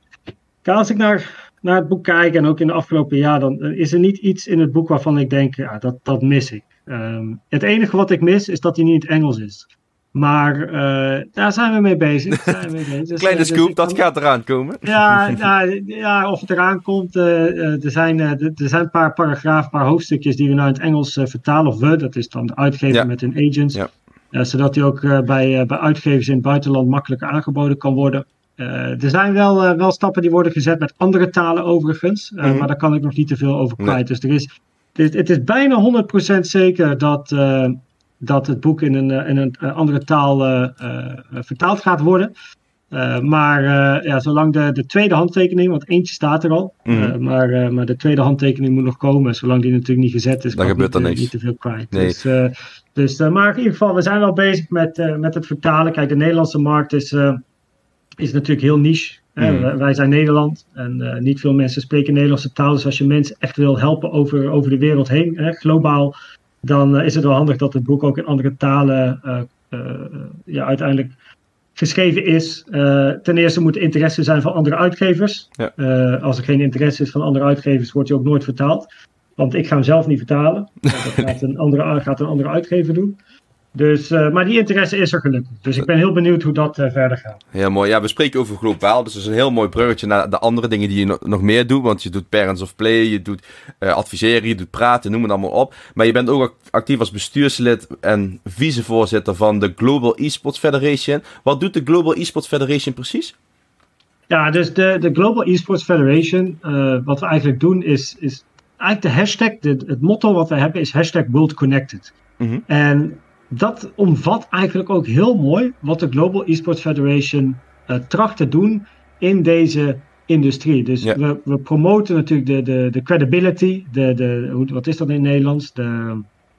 uh, als ik naar, naar het boek kijk en ook in de afgelopen jaar, dan is er niet iets in het boek waarvan ik denk, ja, dat, dat mis ik. Um, het enige wat ik mis is dat hij niet in het Engels is. Maar uh, daar zijn we mee bezig. Zijn we mee bezig. Dus, Kleine scoop, dus kan, dat gaat eraan komen. Ja, nou, ja of het eraan komt. Uh, uh, er, zijn, uh, er zijn een paar paragrafen, een paar hoofdstukjes die we naar het Engels uh, vertalen. Of we, dat is dan de uitgever ja. met hun agents. Ja. Uh, zodat die ook uh, bij, uh, bij uitgevers in het buitenland makkelijker aangeboden kan worden. Uh, er zijn wel, uh, wel stappen die worden gezet met andere talen overigens. Uh, mm-hmm. Maar daar kan ik nog niet te veel over kwijt. Nee. Dus er is, het, het is bijna honderd procent zeker dat, uh, dat het boek in een, uh, in een uh, andere taal uh, uh, vertaald gaat worden. Uh, maar uh, ja, zolang de, de tweede handtekening, want eentje staat er al. Mm-hmm. Uh, maar, uh, maar de tweede handtekening moet nog komen. Zolang die natuurlijk niet gezet is, dan kan ik niet, uh, niet te veel kwijt. Nee. Dus... Uh, Dus, uh, maar in ieder geval, we zijn wel bezig met, uh, met het vertalen. Kijk, de Nederlandse markt is, uh, is natuurlijk heel niche. Mm. Hè? Wij zijn Nederland en uh, niet veel mensen spreken Nederlandse taal. Dus als je mensen echt wil helpen over, over de wereld heen, hè, globaal, dan uh, is het wel handig dat het boek ook in andere talen uh, uh, ja, uiteindelijk geschreven is. Uh, ten eerste moet er interesse zijn van andere uitgevers. Ja. Uh, als er geen interesse is van andere uitgevers, wordt hij ook nooit vertaald. Want ik ga hem zelf niet vertalen. Dat gaat een andere, gaat een andere uitgever doen. Dus, uh, maar die interesse is er gelukkig. Dus ik ben heel benieuwd hoe dat uh, verder gaat. Heel mooi. Ja, we spreken over globaal. Dus dat is een heel mooi bruggetje naar de andere dingen die je no- nog meer doet. Want je doet Parents of Play, je doet uh, adviseren, je doet praten, noem het allemaal op. Maar je bent ook actief als bestuurslid en vicevoorzitter van de Global Esports Federation. Wat doet de Global Esports Federation precies? Ja, dus de, de Global Esports Federation, uh, wat we eigenlijk doen is... is eigenlijk de hashtag, de, het motto wat we hebben is hashtag World Connected. Mm-hmm. En dat omvat eigenlijk ook heel mooi wat de Global Esports Federation uh, tracht te doen in deze industrie. Dus ja. we, we promoten natuurlijk de, de, de credibility, de, de, hoe, wat is dat in het Nederlands? De,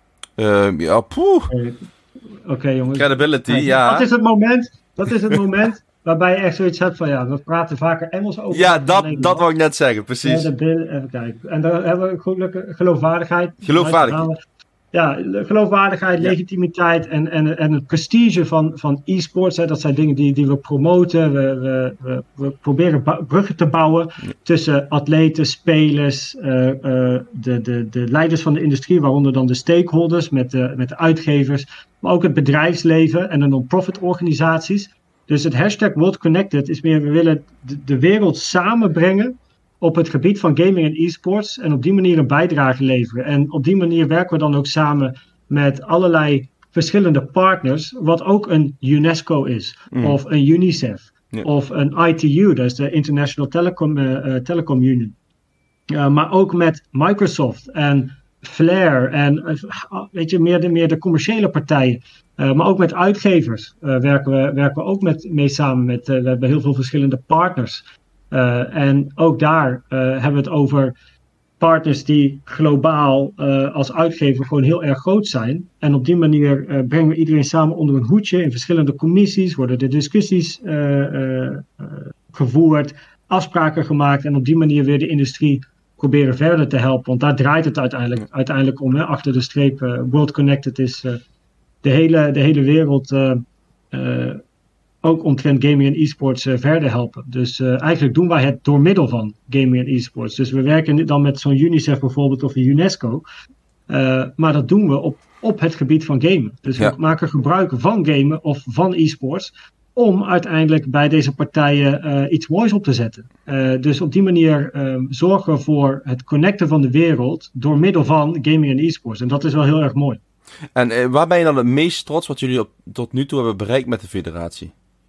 uh, ja, poeh. Uh, Oké okay, jongens. Credibility, uh, ja. Dat is het moment, dat is het moment waarbij je echt zoiets hebt van, ja, we praten vaker Engels over. Ja, dat, dat wou ik net zeggen, precies. Ja, de, even kijken. En dan hebben we gelukkig geloofwaardigheid. Geloofwaardigheid. Ja, geloofwaardigheid, ja. legitimiteit en, en, en het prestige van, van e-sports. Hè, dat zijn dingen die, die we promoten. We, we, we, we proberen ba- bruggen te bouwen ja. tussen atleten, spelers, uh, uh, de, de, de leiders van de industrie, waaronder dan de stakeholders met de, met de uitgevers, maar ook het bedrijfsleven en de non-profit organisaties. Dus het hashtag World Connected is meer, we willen de, de wereld samenbrengen op het gebied van gaming en e-sports en op die manier een bijdrage leveren. En op die manier werken we dan ook samen met allerlei verschillende partners, wat ook een UNESCO is, mm. of een UNICEF, ja. of een I T U, dat is de International Telecom, uh, Telecom Union. Uh, maar ook met Microsoft en Flare en uh, weet je, meer de, meer de commerciele partijen. Uh, maar ook met uitgevers uh, werken, we, werken we ook met, mee samen. Met, uh, we hebben heel veel verschillende partners. Uh, en ook daar uh, hebben we het over partners die globaal uh, als uitgever gewoon heel erg groot zijn. En op die manier uh, brengen we iedereen samen onder een hoedje. In verschillende commissies worden de discussies uh, uh, uh, gevoerd, afspraken gemaakt. En op die manier weer de industrie proberen verder te helpen. Want daar draait het uiteindelijk, uiteindelijk om. Hè? Achter de streep, uh, World Connected is uh, de, hele, de hele wereld uh, uh, ook omtrent gaming en e-sports uh, verder helpen. Dus uh, eigenlijk doen wij het door middel van gaming en e-sports. Dus we werken dan met zo'n UNICEF bijvoorbeeld of een UNESCO. Uh, maar dat doen we op, op het gebied van gamen. Dus ja. we maken gebruik van gamen of van e-sports om uiteindelijk bij deze partijen uh, iets moois op te zetten. Uh, dus op die manier uh, zorgen we voor het connecten van de wereld door middel van gaming en e-sports. En dat is wel heel erg mooi. En uh, waar ben je dan het meest trots wat jullie op, tot nu toe hebben bereikt met de federatie?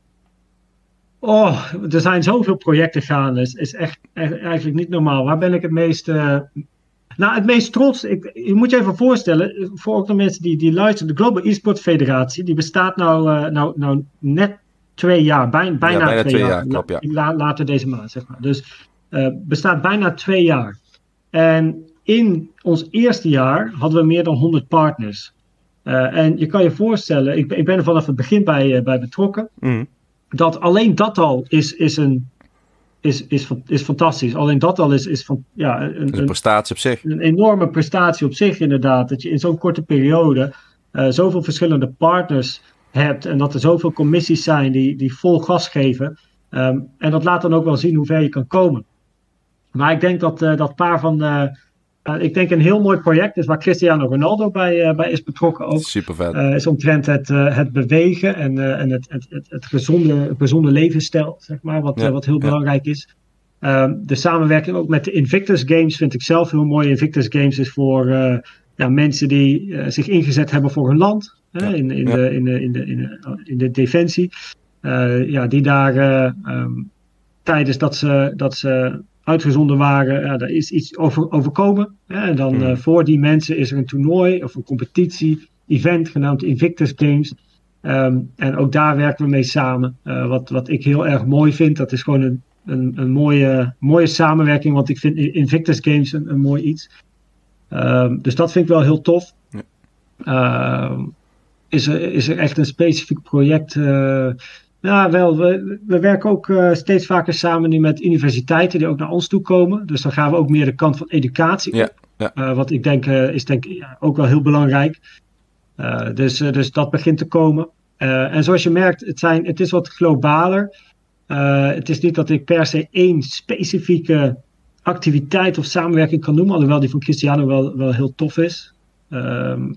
Oh, er zijn zoveel projecten gaande. Het is echt, echt eigenlijk niet normaal. Waar ben ik het meest... Uh... Nou, het meest trots... Ik, je moet je even voorstellen, voor ook de mensen die, die luisteren, de Global eSports Federatie, die bestaat nou, uh, nou, nou net twee jaar. Bij, bijna, ja, bijna twee, twee jaar. jaar. Klopt, ja. La, later deze maand, zeg maar. Dus uh, bestaat bijna twee jaar. En in ons eerste jaar hadden we meer dan honderd partners. Uh, en je kan je voorstellen, ik, ik ben er vanaf het begin bij, uh, bij betrokken. Mm. Dat alleen dat al is, is, een, is, is, is fantastisch. Alleen dat al is, is van, ja, een, een prestatie op zich. Een enorme prestatie op zich inderdaad. Dat je in zo'n korte periode uh, zoveel verschillende partners hebt. En dat er zoveel commissies zijn die, die vol gas geven. Um, en dat laat dan ook wel zien hoe ver je kan komen. Maar ik denk dat uh, dat paar van... Uh, Uh, ik denk een heel mooi project is waar Cristiano Ronaldo bij, uh, bij is betrokken ook. Super vet. Uh, is omtrent het, uh, het bewegen en, uh, en het, het, het, het, gezonde, het gezonde levensstijl, zeg maar, wat, ja, uh, wat heel ja. belangrijk is. Uh, de samenwerking ook met de Invictus Games vind ik zelf heel mooi. Invictus Games is voor uh, ja, mensen die uh, zich ingezet hebben voor hun land. Ja. Uh, in, in, ja. de, in, de, in, de, in, de, in de defensie. Uh, ja, die daar uh, um, tijdens dat ze... Dat ze uitgezonden waren, ja, daar is iets over, overkomen. Ja, en dan hmm. uh, voor die mensen is er een toernooi of een competitie, event genaamd Invictus Games. Um, en ook daar werken we mee samen. Uh, wat, wat ik heel erg mooi vind, dat is gewoon een, een, een mooie, mooie samenwerking, want ik vind Invictus Games een, een mooi iets. Um, dus dat vind ik wel heel tof. Ja. Uh, is, er, is er echt een specifiek project... Uh, Ja, wel. We, we werken ook uh, steeds vaker samen nu met universiteiten die ook naar ons toe komen. Dus dan gaan we ook meer de kant van educatie ja, ja. Uh, wat ik denk uh, is denk, ja, ook wel heel belangrijk. Uh, dus, uh, dus dat begint te komen. Uh, en zoals je merkt, het, zijn, het is wat globaler. Uh, het is niet dat ik per se één specifieke activiteit of samenwerking kan noemen. Alhoewel die van Cristiano wel, wel heel tof is. Um,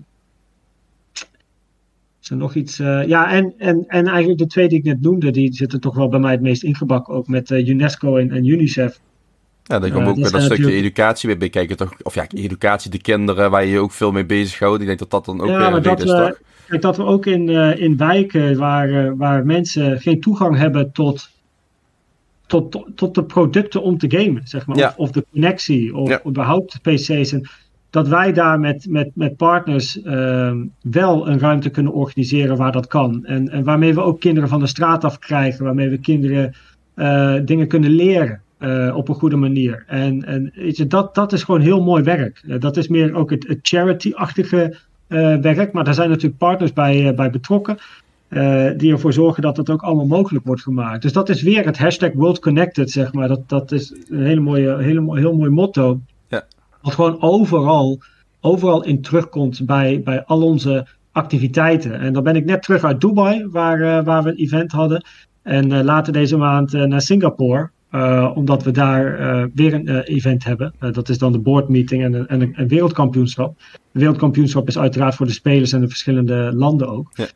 Is er nog iets? Uh, ja, en, en, en eigenlijk de twee die ik net noemde, die zitten toch wel bij mij het meest ingebakken. Ook met uh, UNESCO en, en UNICEF. Ja, dan komen we ook uh, met dat stukje natuurlijk... educatie weer bekijken. Toch? Of ja, educatie, de kinderen, waar je je ook veel mee bezighoudt. Ik denk dat dat dan ook ja, weer een dat is, we, toch? Kijk, dat we ook in, uh, in wijken waar, uh, waar mensen geen toegang hebben tot, tot, tot, tot de producten om te gamen, zeg maar. Ja. Of, of de connectie, of ja. überhaupt de P C's. En dat wij daar met, met, met partners uh, wel een ruimte kunnen organiseren waar dat kan. En, en waarmee we ook kinderen van de straat af krijgen. Waarmee we kinderen uh, dingen kunnen leren uh, op een goede manier. En, en weet je, dat, dat is gewoon heel mooi werk. Uh, dat is meer ook het, het charity-achtige uh, werk. Maar daar zijn natuurlijk partners bij, uh, bij betrokken. Uh, die ervoor zorgen dat dat ook allemaal mogelijk wordt gemaakt. Dus dat is weer het hashtag World Connected, zeg maar. Dat, dat is een hele mooie, hele, heel mooi motto. Ja. Wat gewoon overal, overal in terugkomt bij, bij al onze activiteiten. En dan ben ik net terug uit Dubai, waar, uh, waar we een event hadden. En uh, later deze maand uh, naar Singapore. Uh, omdat we daar uh, weer een uh, event hebben. Uh, dat is dan de board meeting en, en, en een wereldkampioenschap. Het wereldkampioenschap is uiteraard voor de spelers en de verschillende landen ook. Ja.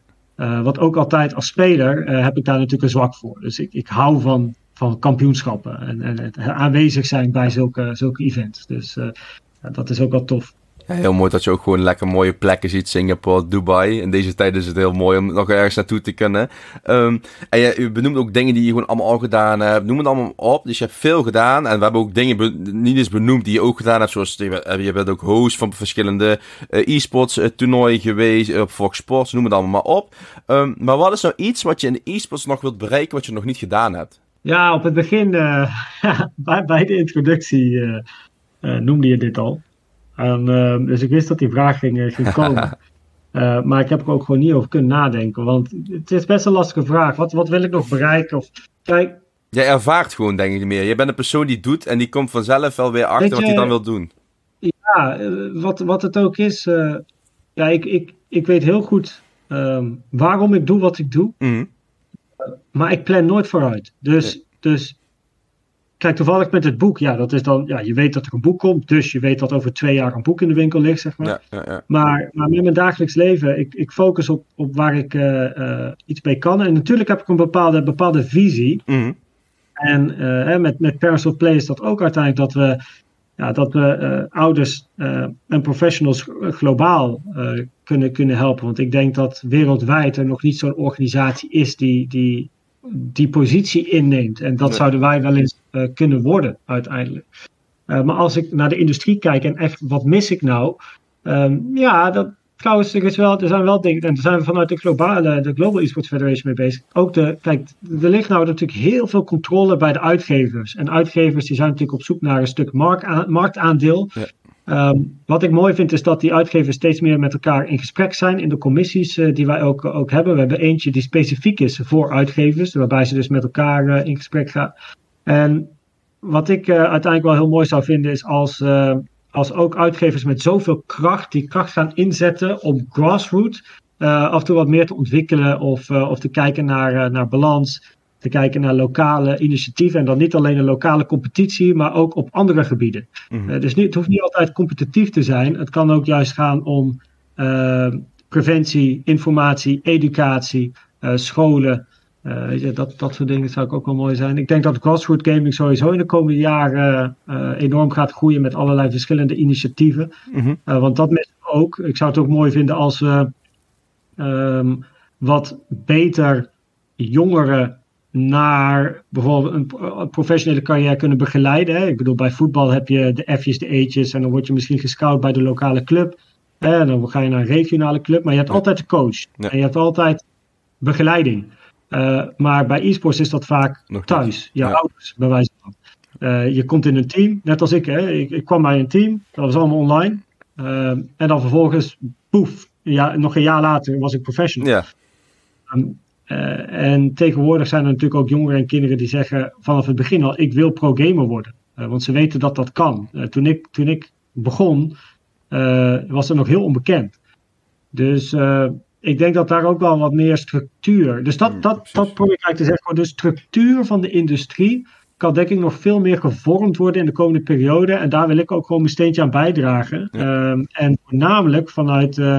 Uh, wat ook altijd als speler uh, heb ik daar natuurlijk een zwak voor. Dus ik, ik hou van, van kampioenschappen en, en het aanwezig zijn bij zulke, zulke events. Dus uh, ja, dat is ook wel tof. Ja, heel mooi dat je ook gewoon lekker mooie plekken ziet. Singapore, Dubai. In deze tijd is het heel mooi om nog ergens naartoe te kunnen. Um, en je, je benoemt ook dingen die je gewoon allemaal al gedaan hebt. Noem het allemaal op. Dus je hebt veel gedaan. En we hebben ook dingen be- niet eens benoemd die je ook gedaan hebt. Zoals je, je bent ook host van verschillende uh, e-sports uh, toernooien geweest. Op uh, Fox Sports. Noem het allemaal maar op. Um, maar wat is nou iets wat je in de e-sports nog wilt bereiken wat je nog niet gedaan hebt? Ja, op het begin, uh, bij, bij de introductie uh, uh, noemde je dit al. En, uh, dus ik wist dat die vraag ging, uh, ging komen. uh, maar ik heb er ook gewoon niet over kunnen nadenken. Want het is best een lastige vraag. Wat, wat wil ik nog bereiken? Of, kijk, jij ervaart gewoon, denk ik, meer. Je bent een persoon die doet en die komt vanzelf wel weer achter je, wat hij dan wil doen. Ja, uh, wat, wat het ook is. Uh, ja, ik, ik, ik weet heel goed um, waarom ik doe wat ik doe. Mm-hmm. Uh, maar ik plan nooit vooruit. Dus... Nee. dus Kijk, toevallig met het boek, ja, dat is dan, ja, je weet dat er een boek komt, dus je weet dat over twee jaar een boek in de winkel ligt, zeg maar. Ja, ja, ja. Maar, maar met mijn dagelijks leven, ik, ik focus op, op waar ik uh, uh, iets mee kan. En natuurlijk heb ik een bepaalde, bepaalde visie. Mm-hmm. En uh, hè, met, met Parents of Play is dat ook uiteindelijk dat we, ja, dat we uh, ouders uh, en professionals globaal uh, kunnen, kunnen helpen. Want ik denk dat wereldwijd er nog niet zo'n organisatie is die... die die positie inneemt. En dat nee. zouden wij wel eens uh, kunnen worden, uiteindelijk. Uh, maar als ik naar de industrie kijk en echt, wat mis ik nou? Um, ja, dat, trouwens, er, is wel, er zijn wel dingen, en daar zijn we vanuit de globale, de Global Esports Federation mee bezig. Ook de, kijk, er ligt nou natuurlijk heel veel controle bij de uitgevers. En uitgevers die zijn natuurlijk op zoek naar een stuk mark, marktaandeel. Ja. Um, wat ik mooi vind is dat die uitgevers steeds meer met elkaar in gesprek zijn in de commissies uh, die wij ook, ook hebben. We hebben eentje die specifiek is voor uitgevers, waarbij ze dus met elkaar uh, in gesprek gaan. En wat ik uh, uiteindelijk wel heel mooi zou vinden is als, uh, als ook uitgevers met zoveel kracht die kracht gaan inzetten om grassroots uh, af en toe wat meer te ontwikkelen of, uh, of te kijken naar, uh, naar balans. Te kijken naar lokale initiatieven en dan niet alleen een lokale competitie, maar ook op andere gebieden. Mm-hmm. Uh, dus niet, het hoeft niet altijd competitief te zijn. Het kan ook juist gaan om uh, preventie, informatie, educatie, uh, scholen. Uh, ja, dat, dat soort dingen zou ik ook wel mooi zijn. Ik denk dat grassroots gaming sowieso in de komende jaren uh, enorm gaat groeien met allerlei verschillende initiatieven. Mm-hmm. Uh, want dat mis ik ook. Ik zou het ook mooi vinden als we um, wat beter jongeren naar bijvoorbeeld een, een professionele carrière kunnen begeleiden. Hè. Ik bedoel, bij voetbal heb je de F'jes, de E'tjes en dan word je misschien gescout bij de lokale club. Hè, en dan ga je naar een regionale club, maar je hebt ja. altijd een coach. Ja. En je hebt altijd begeleiding. Uh, maar bij e-sports is dat vaak nog thuis. Je ja. ouders, bij wijze van. Uh, je komt in een team, net als ik, hè. Ik, ik kwam bij een team, dat was allemaal online. Uh, en dan vervolgens, poef, ja, nog een jaar later was ik professional. Ja. Um, Uh, en tegenwoordig zijn er natuurlijk ook jongeren en kinderen die zeggen vanaf het begin al, ik wil pro-gamer worden. Uh, want ze weten dat dat kan. Uh, toen, ik, toen ik begon, uh, was er nog heel onbekend. Dus uh, ik denk dat daar ook wel wat meer structuur... Dus dat, dat, dat probeer ik eigenlijk te zeggen. De structuur van de industrie kan denk ik nog veel meer gevormd worden in de komende periode. En daar wil ik ook gewoon mijn steentje aan bijdragen. Ja. Uh, en voornamelijk vanuit... Uh,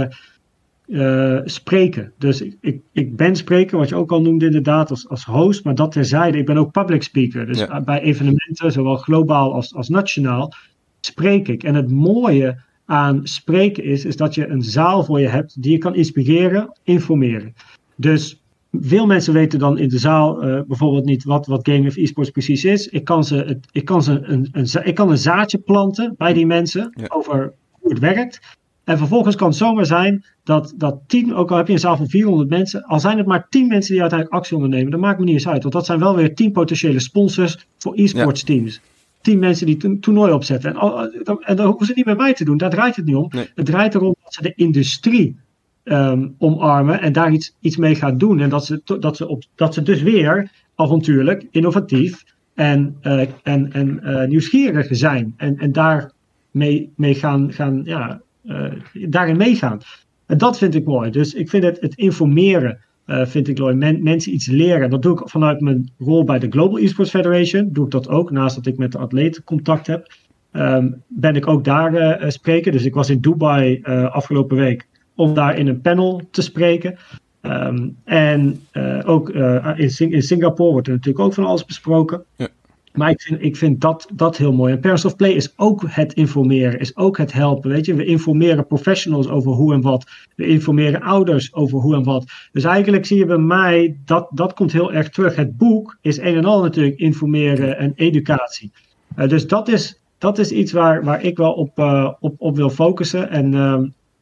Uh, spreken. Dus ik, ik, ik ben spreker, wat je ook al noemde inderdaad, als, als host, maar dat terzijde. Ik ben ook public speaker. Dus ja. bij evenementen, zowel globaal als, als nationaal, spreek ik. En het mooie aan spreken is, is dat je een zaal voor je hebt die je kan inspireren, informeren. Dus veel mensen weten dan in de zaal uh, bijvoorbeeld niet wat, wat gaming of e-sports precies is. Ik kan, ze, het, ik, kan ze een, een, ik kan een zaadje planten bij die mensen ja. over hoe het werkt. En vervolgens kan het zomaar zijn dat, dat tien, ook al heb je een zaal van vierhonderd mensen, al zijn het maar tien mensen die uiteindelijk actie ondernemen, dat maakt me niet eens uit. Want dat zijn wel weer tien potentiële sponsors voor e-sports ja. teams. tien mensen die een toernooi opzetten. En, en dan hoeven ze niet met mij te doen, daar draait het niet om. Nee. Het draait erom dat ze de industrie um, omarmen en daar iets, iets mee gaan doen. En dat ze, dat ze, op, dat ze dus weer avontuurlijk, innovatief en, uh, en, en uh, nieuwsgierig zijn. En, en daarmee mee gaan, gaan ja, uh, daarin meegaan. En dat vind ik mooi. Dus ik vind het, het informeren uh, vind ik mooi. Men, mensen iets leren. Dat doe ik vanuit mijn rol bij de Global Esports Federation. Doe ik dat ook. Naast dat ik met de atleten contact heb. Um, ben ik ook daar uh, spreker. Dus ik was in Dubai uh, afgelopen week om daar in een panel te spreken. Um, en uh, ook uh, in, Sing- in Singapore wordt er natuurlijk ook van alles besproken. Ja. Maar ik vind, ik vind dat, dat heel mooi. En Parents of Play is ook het informeren, is ook het helpen. Weet je? We informeren professionals over hoe en wat. We informeren ouders over hoe en wat. Dus eigenlijk zie je bij mij, dat, dat komt heel erg terug. Het boek is een en al natuurlijk informeren en educatie. Uh, dus dat is, dat is iets waar, waar ik wel op, uh, op, op wil focussen. En uh,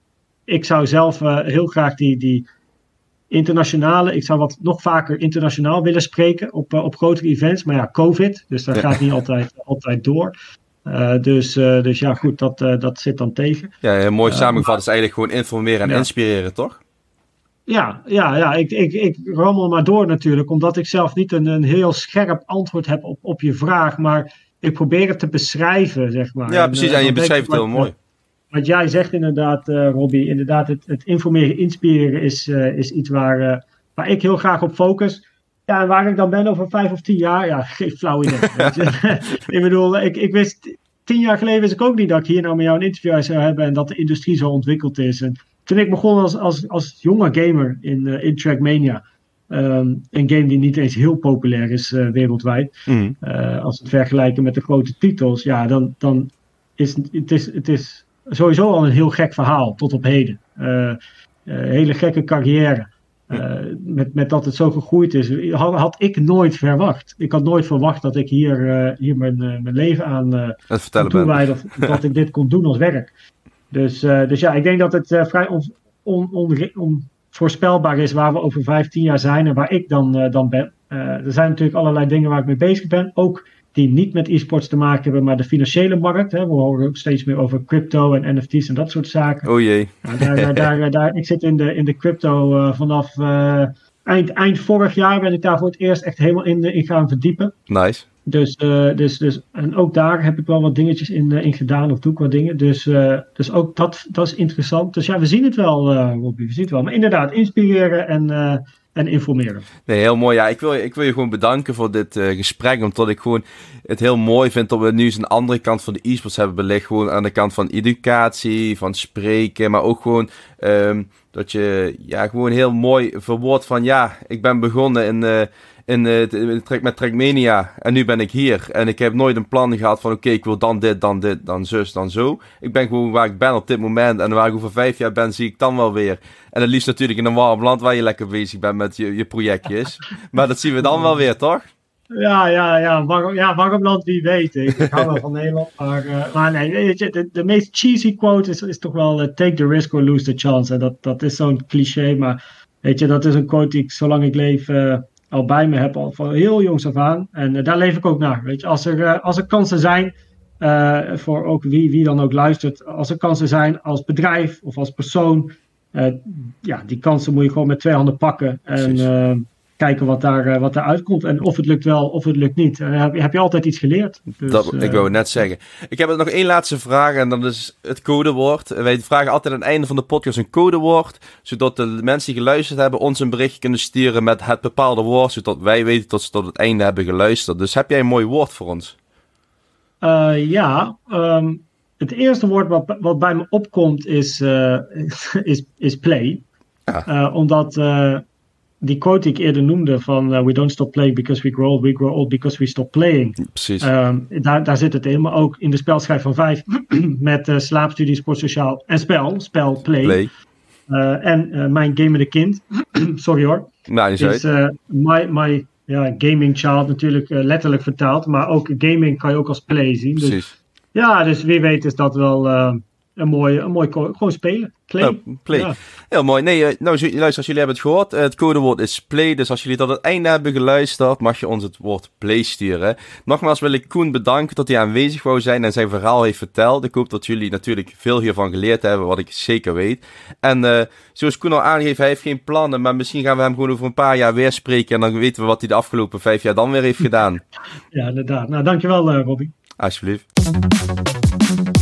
ik zou zelf uh, heel graag die... die internationale, ik zou wat nog vaker internationaal willen spreken op, uh, op grotere events. Maar ja, COVID, dus dat gaat niet altijd, altijd door. Uh, dus, uh, dus ja, goed, dat, uh, dat zit dan tegen. Ja, heel mooi samengevat uh, is eigenlijk gewoon informeren en ja. inspireren, toch? Ja, ja, ja ik, ik, ik rammel maar door natuurlijk, omdat ik zelf niet een, een heel scherp antwoord heb op, op je vraag, maar ik probeer het te beschrijven, zeg maar. Ja, precies, en, uh, en je beschrijft het heel mooi. Uh, Wat jij zegt inderdaad, uh, Robbie, inderdaad het, het informeren, inspireren is, uh, is iets waar, uh, waar ik heel graag op focus. Ja, en waar ik dan ben over vijf of tien jaar, ja, geen flauw idee. Weet je? Ik bedoel, ik, ik wist, tien jaar geleden wist ik ook niet dat ik hier nou met jou een interview zou hebben en dat de industrie zo ontwikkeld is. En toen ik begon als, als, als jonge gamer in, uh, in Trackmania, um, een game die niet eens heel populair is uh, wereldwijd, mm. uh, als we het vergelijken met de grote titels, ja, dan, dan is het is, het is sowieso al een heel gek verhaal tot op heden. Uh, uh, hele gekke carrière. Uh, met, met dat het zo gegroeid is. Had, had ik nooit verwacht. Ik had nooit verwacht dat ik hier, uh, hier mijn, uh, mijn leven aan uh, toewijde. Of dat ik dit kon doen als werk. Dus, uh, dus ja, ik denk dat het uh, vrij on, on, on, onvoorspelbaar is waar we over vijftien jaar zijn en waar ik dan, uh, dan ben. Uh, er zijn natuurlijk allerlei dingen waar ik mee bezig ben. Ook die niet met e-sports te maken hebben, maar de financiële markt. Hè. We horen ook steeds meer over crypto en N F T's en dat soort zaken. Oh jee. Nou, daar, daar, daar, daar, ik zit in de, in de crypto uh, vanaf uh, eind, eind vorig jaar ben ik daar voor het eerst echt helemaal in, in gaan verdiepen. Nice. Dus, uh, dus, dus, en ook daar heb ik wel wat dingetjes in, uh, in gedaan, of doe ik wat dingen. Dus, uh, dus ook dat, dat is interessant. Dus ja, we zien het wel, uh, Robbie, we zien het wel. Maar inderdaad, inspireren en... Uh, En informeren. Nee, heel mooi. Ja, ik wil, ik wil je gewoon bedanken voor dit uh, gesprek. Omdat ik gewoon het heel mooi vind dat we nu eens een andere kant van de e-sports hebben belicht. Gewoon aan de kant van educatie, van spreken. Maar ook gewoon um, dat je ja, gewoon heel mooi verwoordt van ja, ik ben begonnen in... Uh, In, uh, met Trackmania en nu ben ik hier en ik heb nooit een plan gehad van oké, okay, ik wil dan dit, dan dit, dan zus, dan zo. Ik ben gewoon waar ik ben op dit moment en waar ik over vijf jaar ben, zie ik dan wel weer. En het liefst natuurlijk in een warm land waar je lekker bezig bent met je, je projectjes. Maar dat zien we dan wel weer, toch? Ja, ja, ja, warm, ja, warm land, wie weet. Ik, ik hou wel van Nederland, maar, uh, maar nee, weet je, de, de meest cheesy quote is, is toch wel uh, take the risk or lose the chance. En dat, dat is zo'n cliché, maar weet je, dat is een quote die ik, zolang ik leef... Uh, al bij me heb, al van heel jongs af aan. En uh, daar leef ik ook naar. Weet je, als er, uh, als er kansen zijn, uh, voor ook wie, wie dan ook luistert, als er kansen zijn als bedrijf of als persoon, uh, ja, die kansen moet je gewoon met twee handen pakken en uh, kijken wat daar, uh, wat daar uitkomt. En of het lukt wel, of het lukt niet. En dan heb, heb je altijd iets geleerd. Dus, dat, ik wou het net zeggen. Ik heb nog één laatste vraag en dat is het codewoord. Wij vragen altijd aan het einde van de podcast een codewoord, zodat de mensen die geluisterd hebben ons een berichtje kunnen sturen met het bepaalde woord, zodat wij weten dat ze tot het einde hebben geluisterd. Dus heb jij een mooi woord voor ons? Uh, ja, um, het eerste woord wat, wat bij me opkomt is, uh, is, is play. Ja. Uh, omdat... Uh, die quote die ik eerder noemde van uh, we don't stop playing because we grow old, we grow old because we stop playing. Precies. Um, daar, daar zit het in, maar ook in de spelschijf van vijf met uh, slaapstudie, sport, sociaal en spel, spel, play. play. Uh, en uh, mijn gamende kind, sorry hoor, nou, is uh, my, my ja, gaming child natuurlijk uh, letterlijk vertaald, maar ook gaming kan je ook als play zien. Dus, Precies. Ja, dus wie weet is dat wel... Uh, Een mooi, een mooi co- gewoon spelen. Play. Oh, play. Ja. Heel mooi. Nee, uh, nou, luister, als jullie hebben het gehoord, uh, het codewoord is play. Dus als jullie tot het einde hebben geluisterd, mag je ons het woord play sturen. Nogmaals wil ik Koen bedanken dat hij aanwezig wou zijn en zijn verhaal heeft verteld. Ik hoop dat jullie natuurlijk veel hiervan geleerd hebben, wat ik zeker weet. En uh, zoals Koen al aangeeft, hij heeft geen plannen, maar misschien gaan we hem gewoon over een paar jaar weer spreken en dan weten we wat hij de afgelopen vijf jaar dan weer heeft gedaan. Ja, inderdaad. Nou, dankjewel uh, Robbie. Alsjeblieft.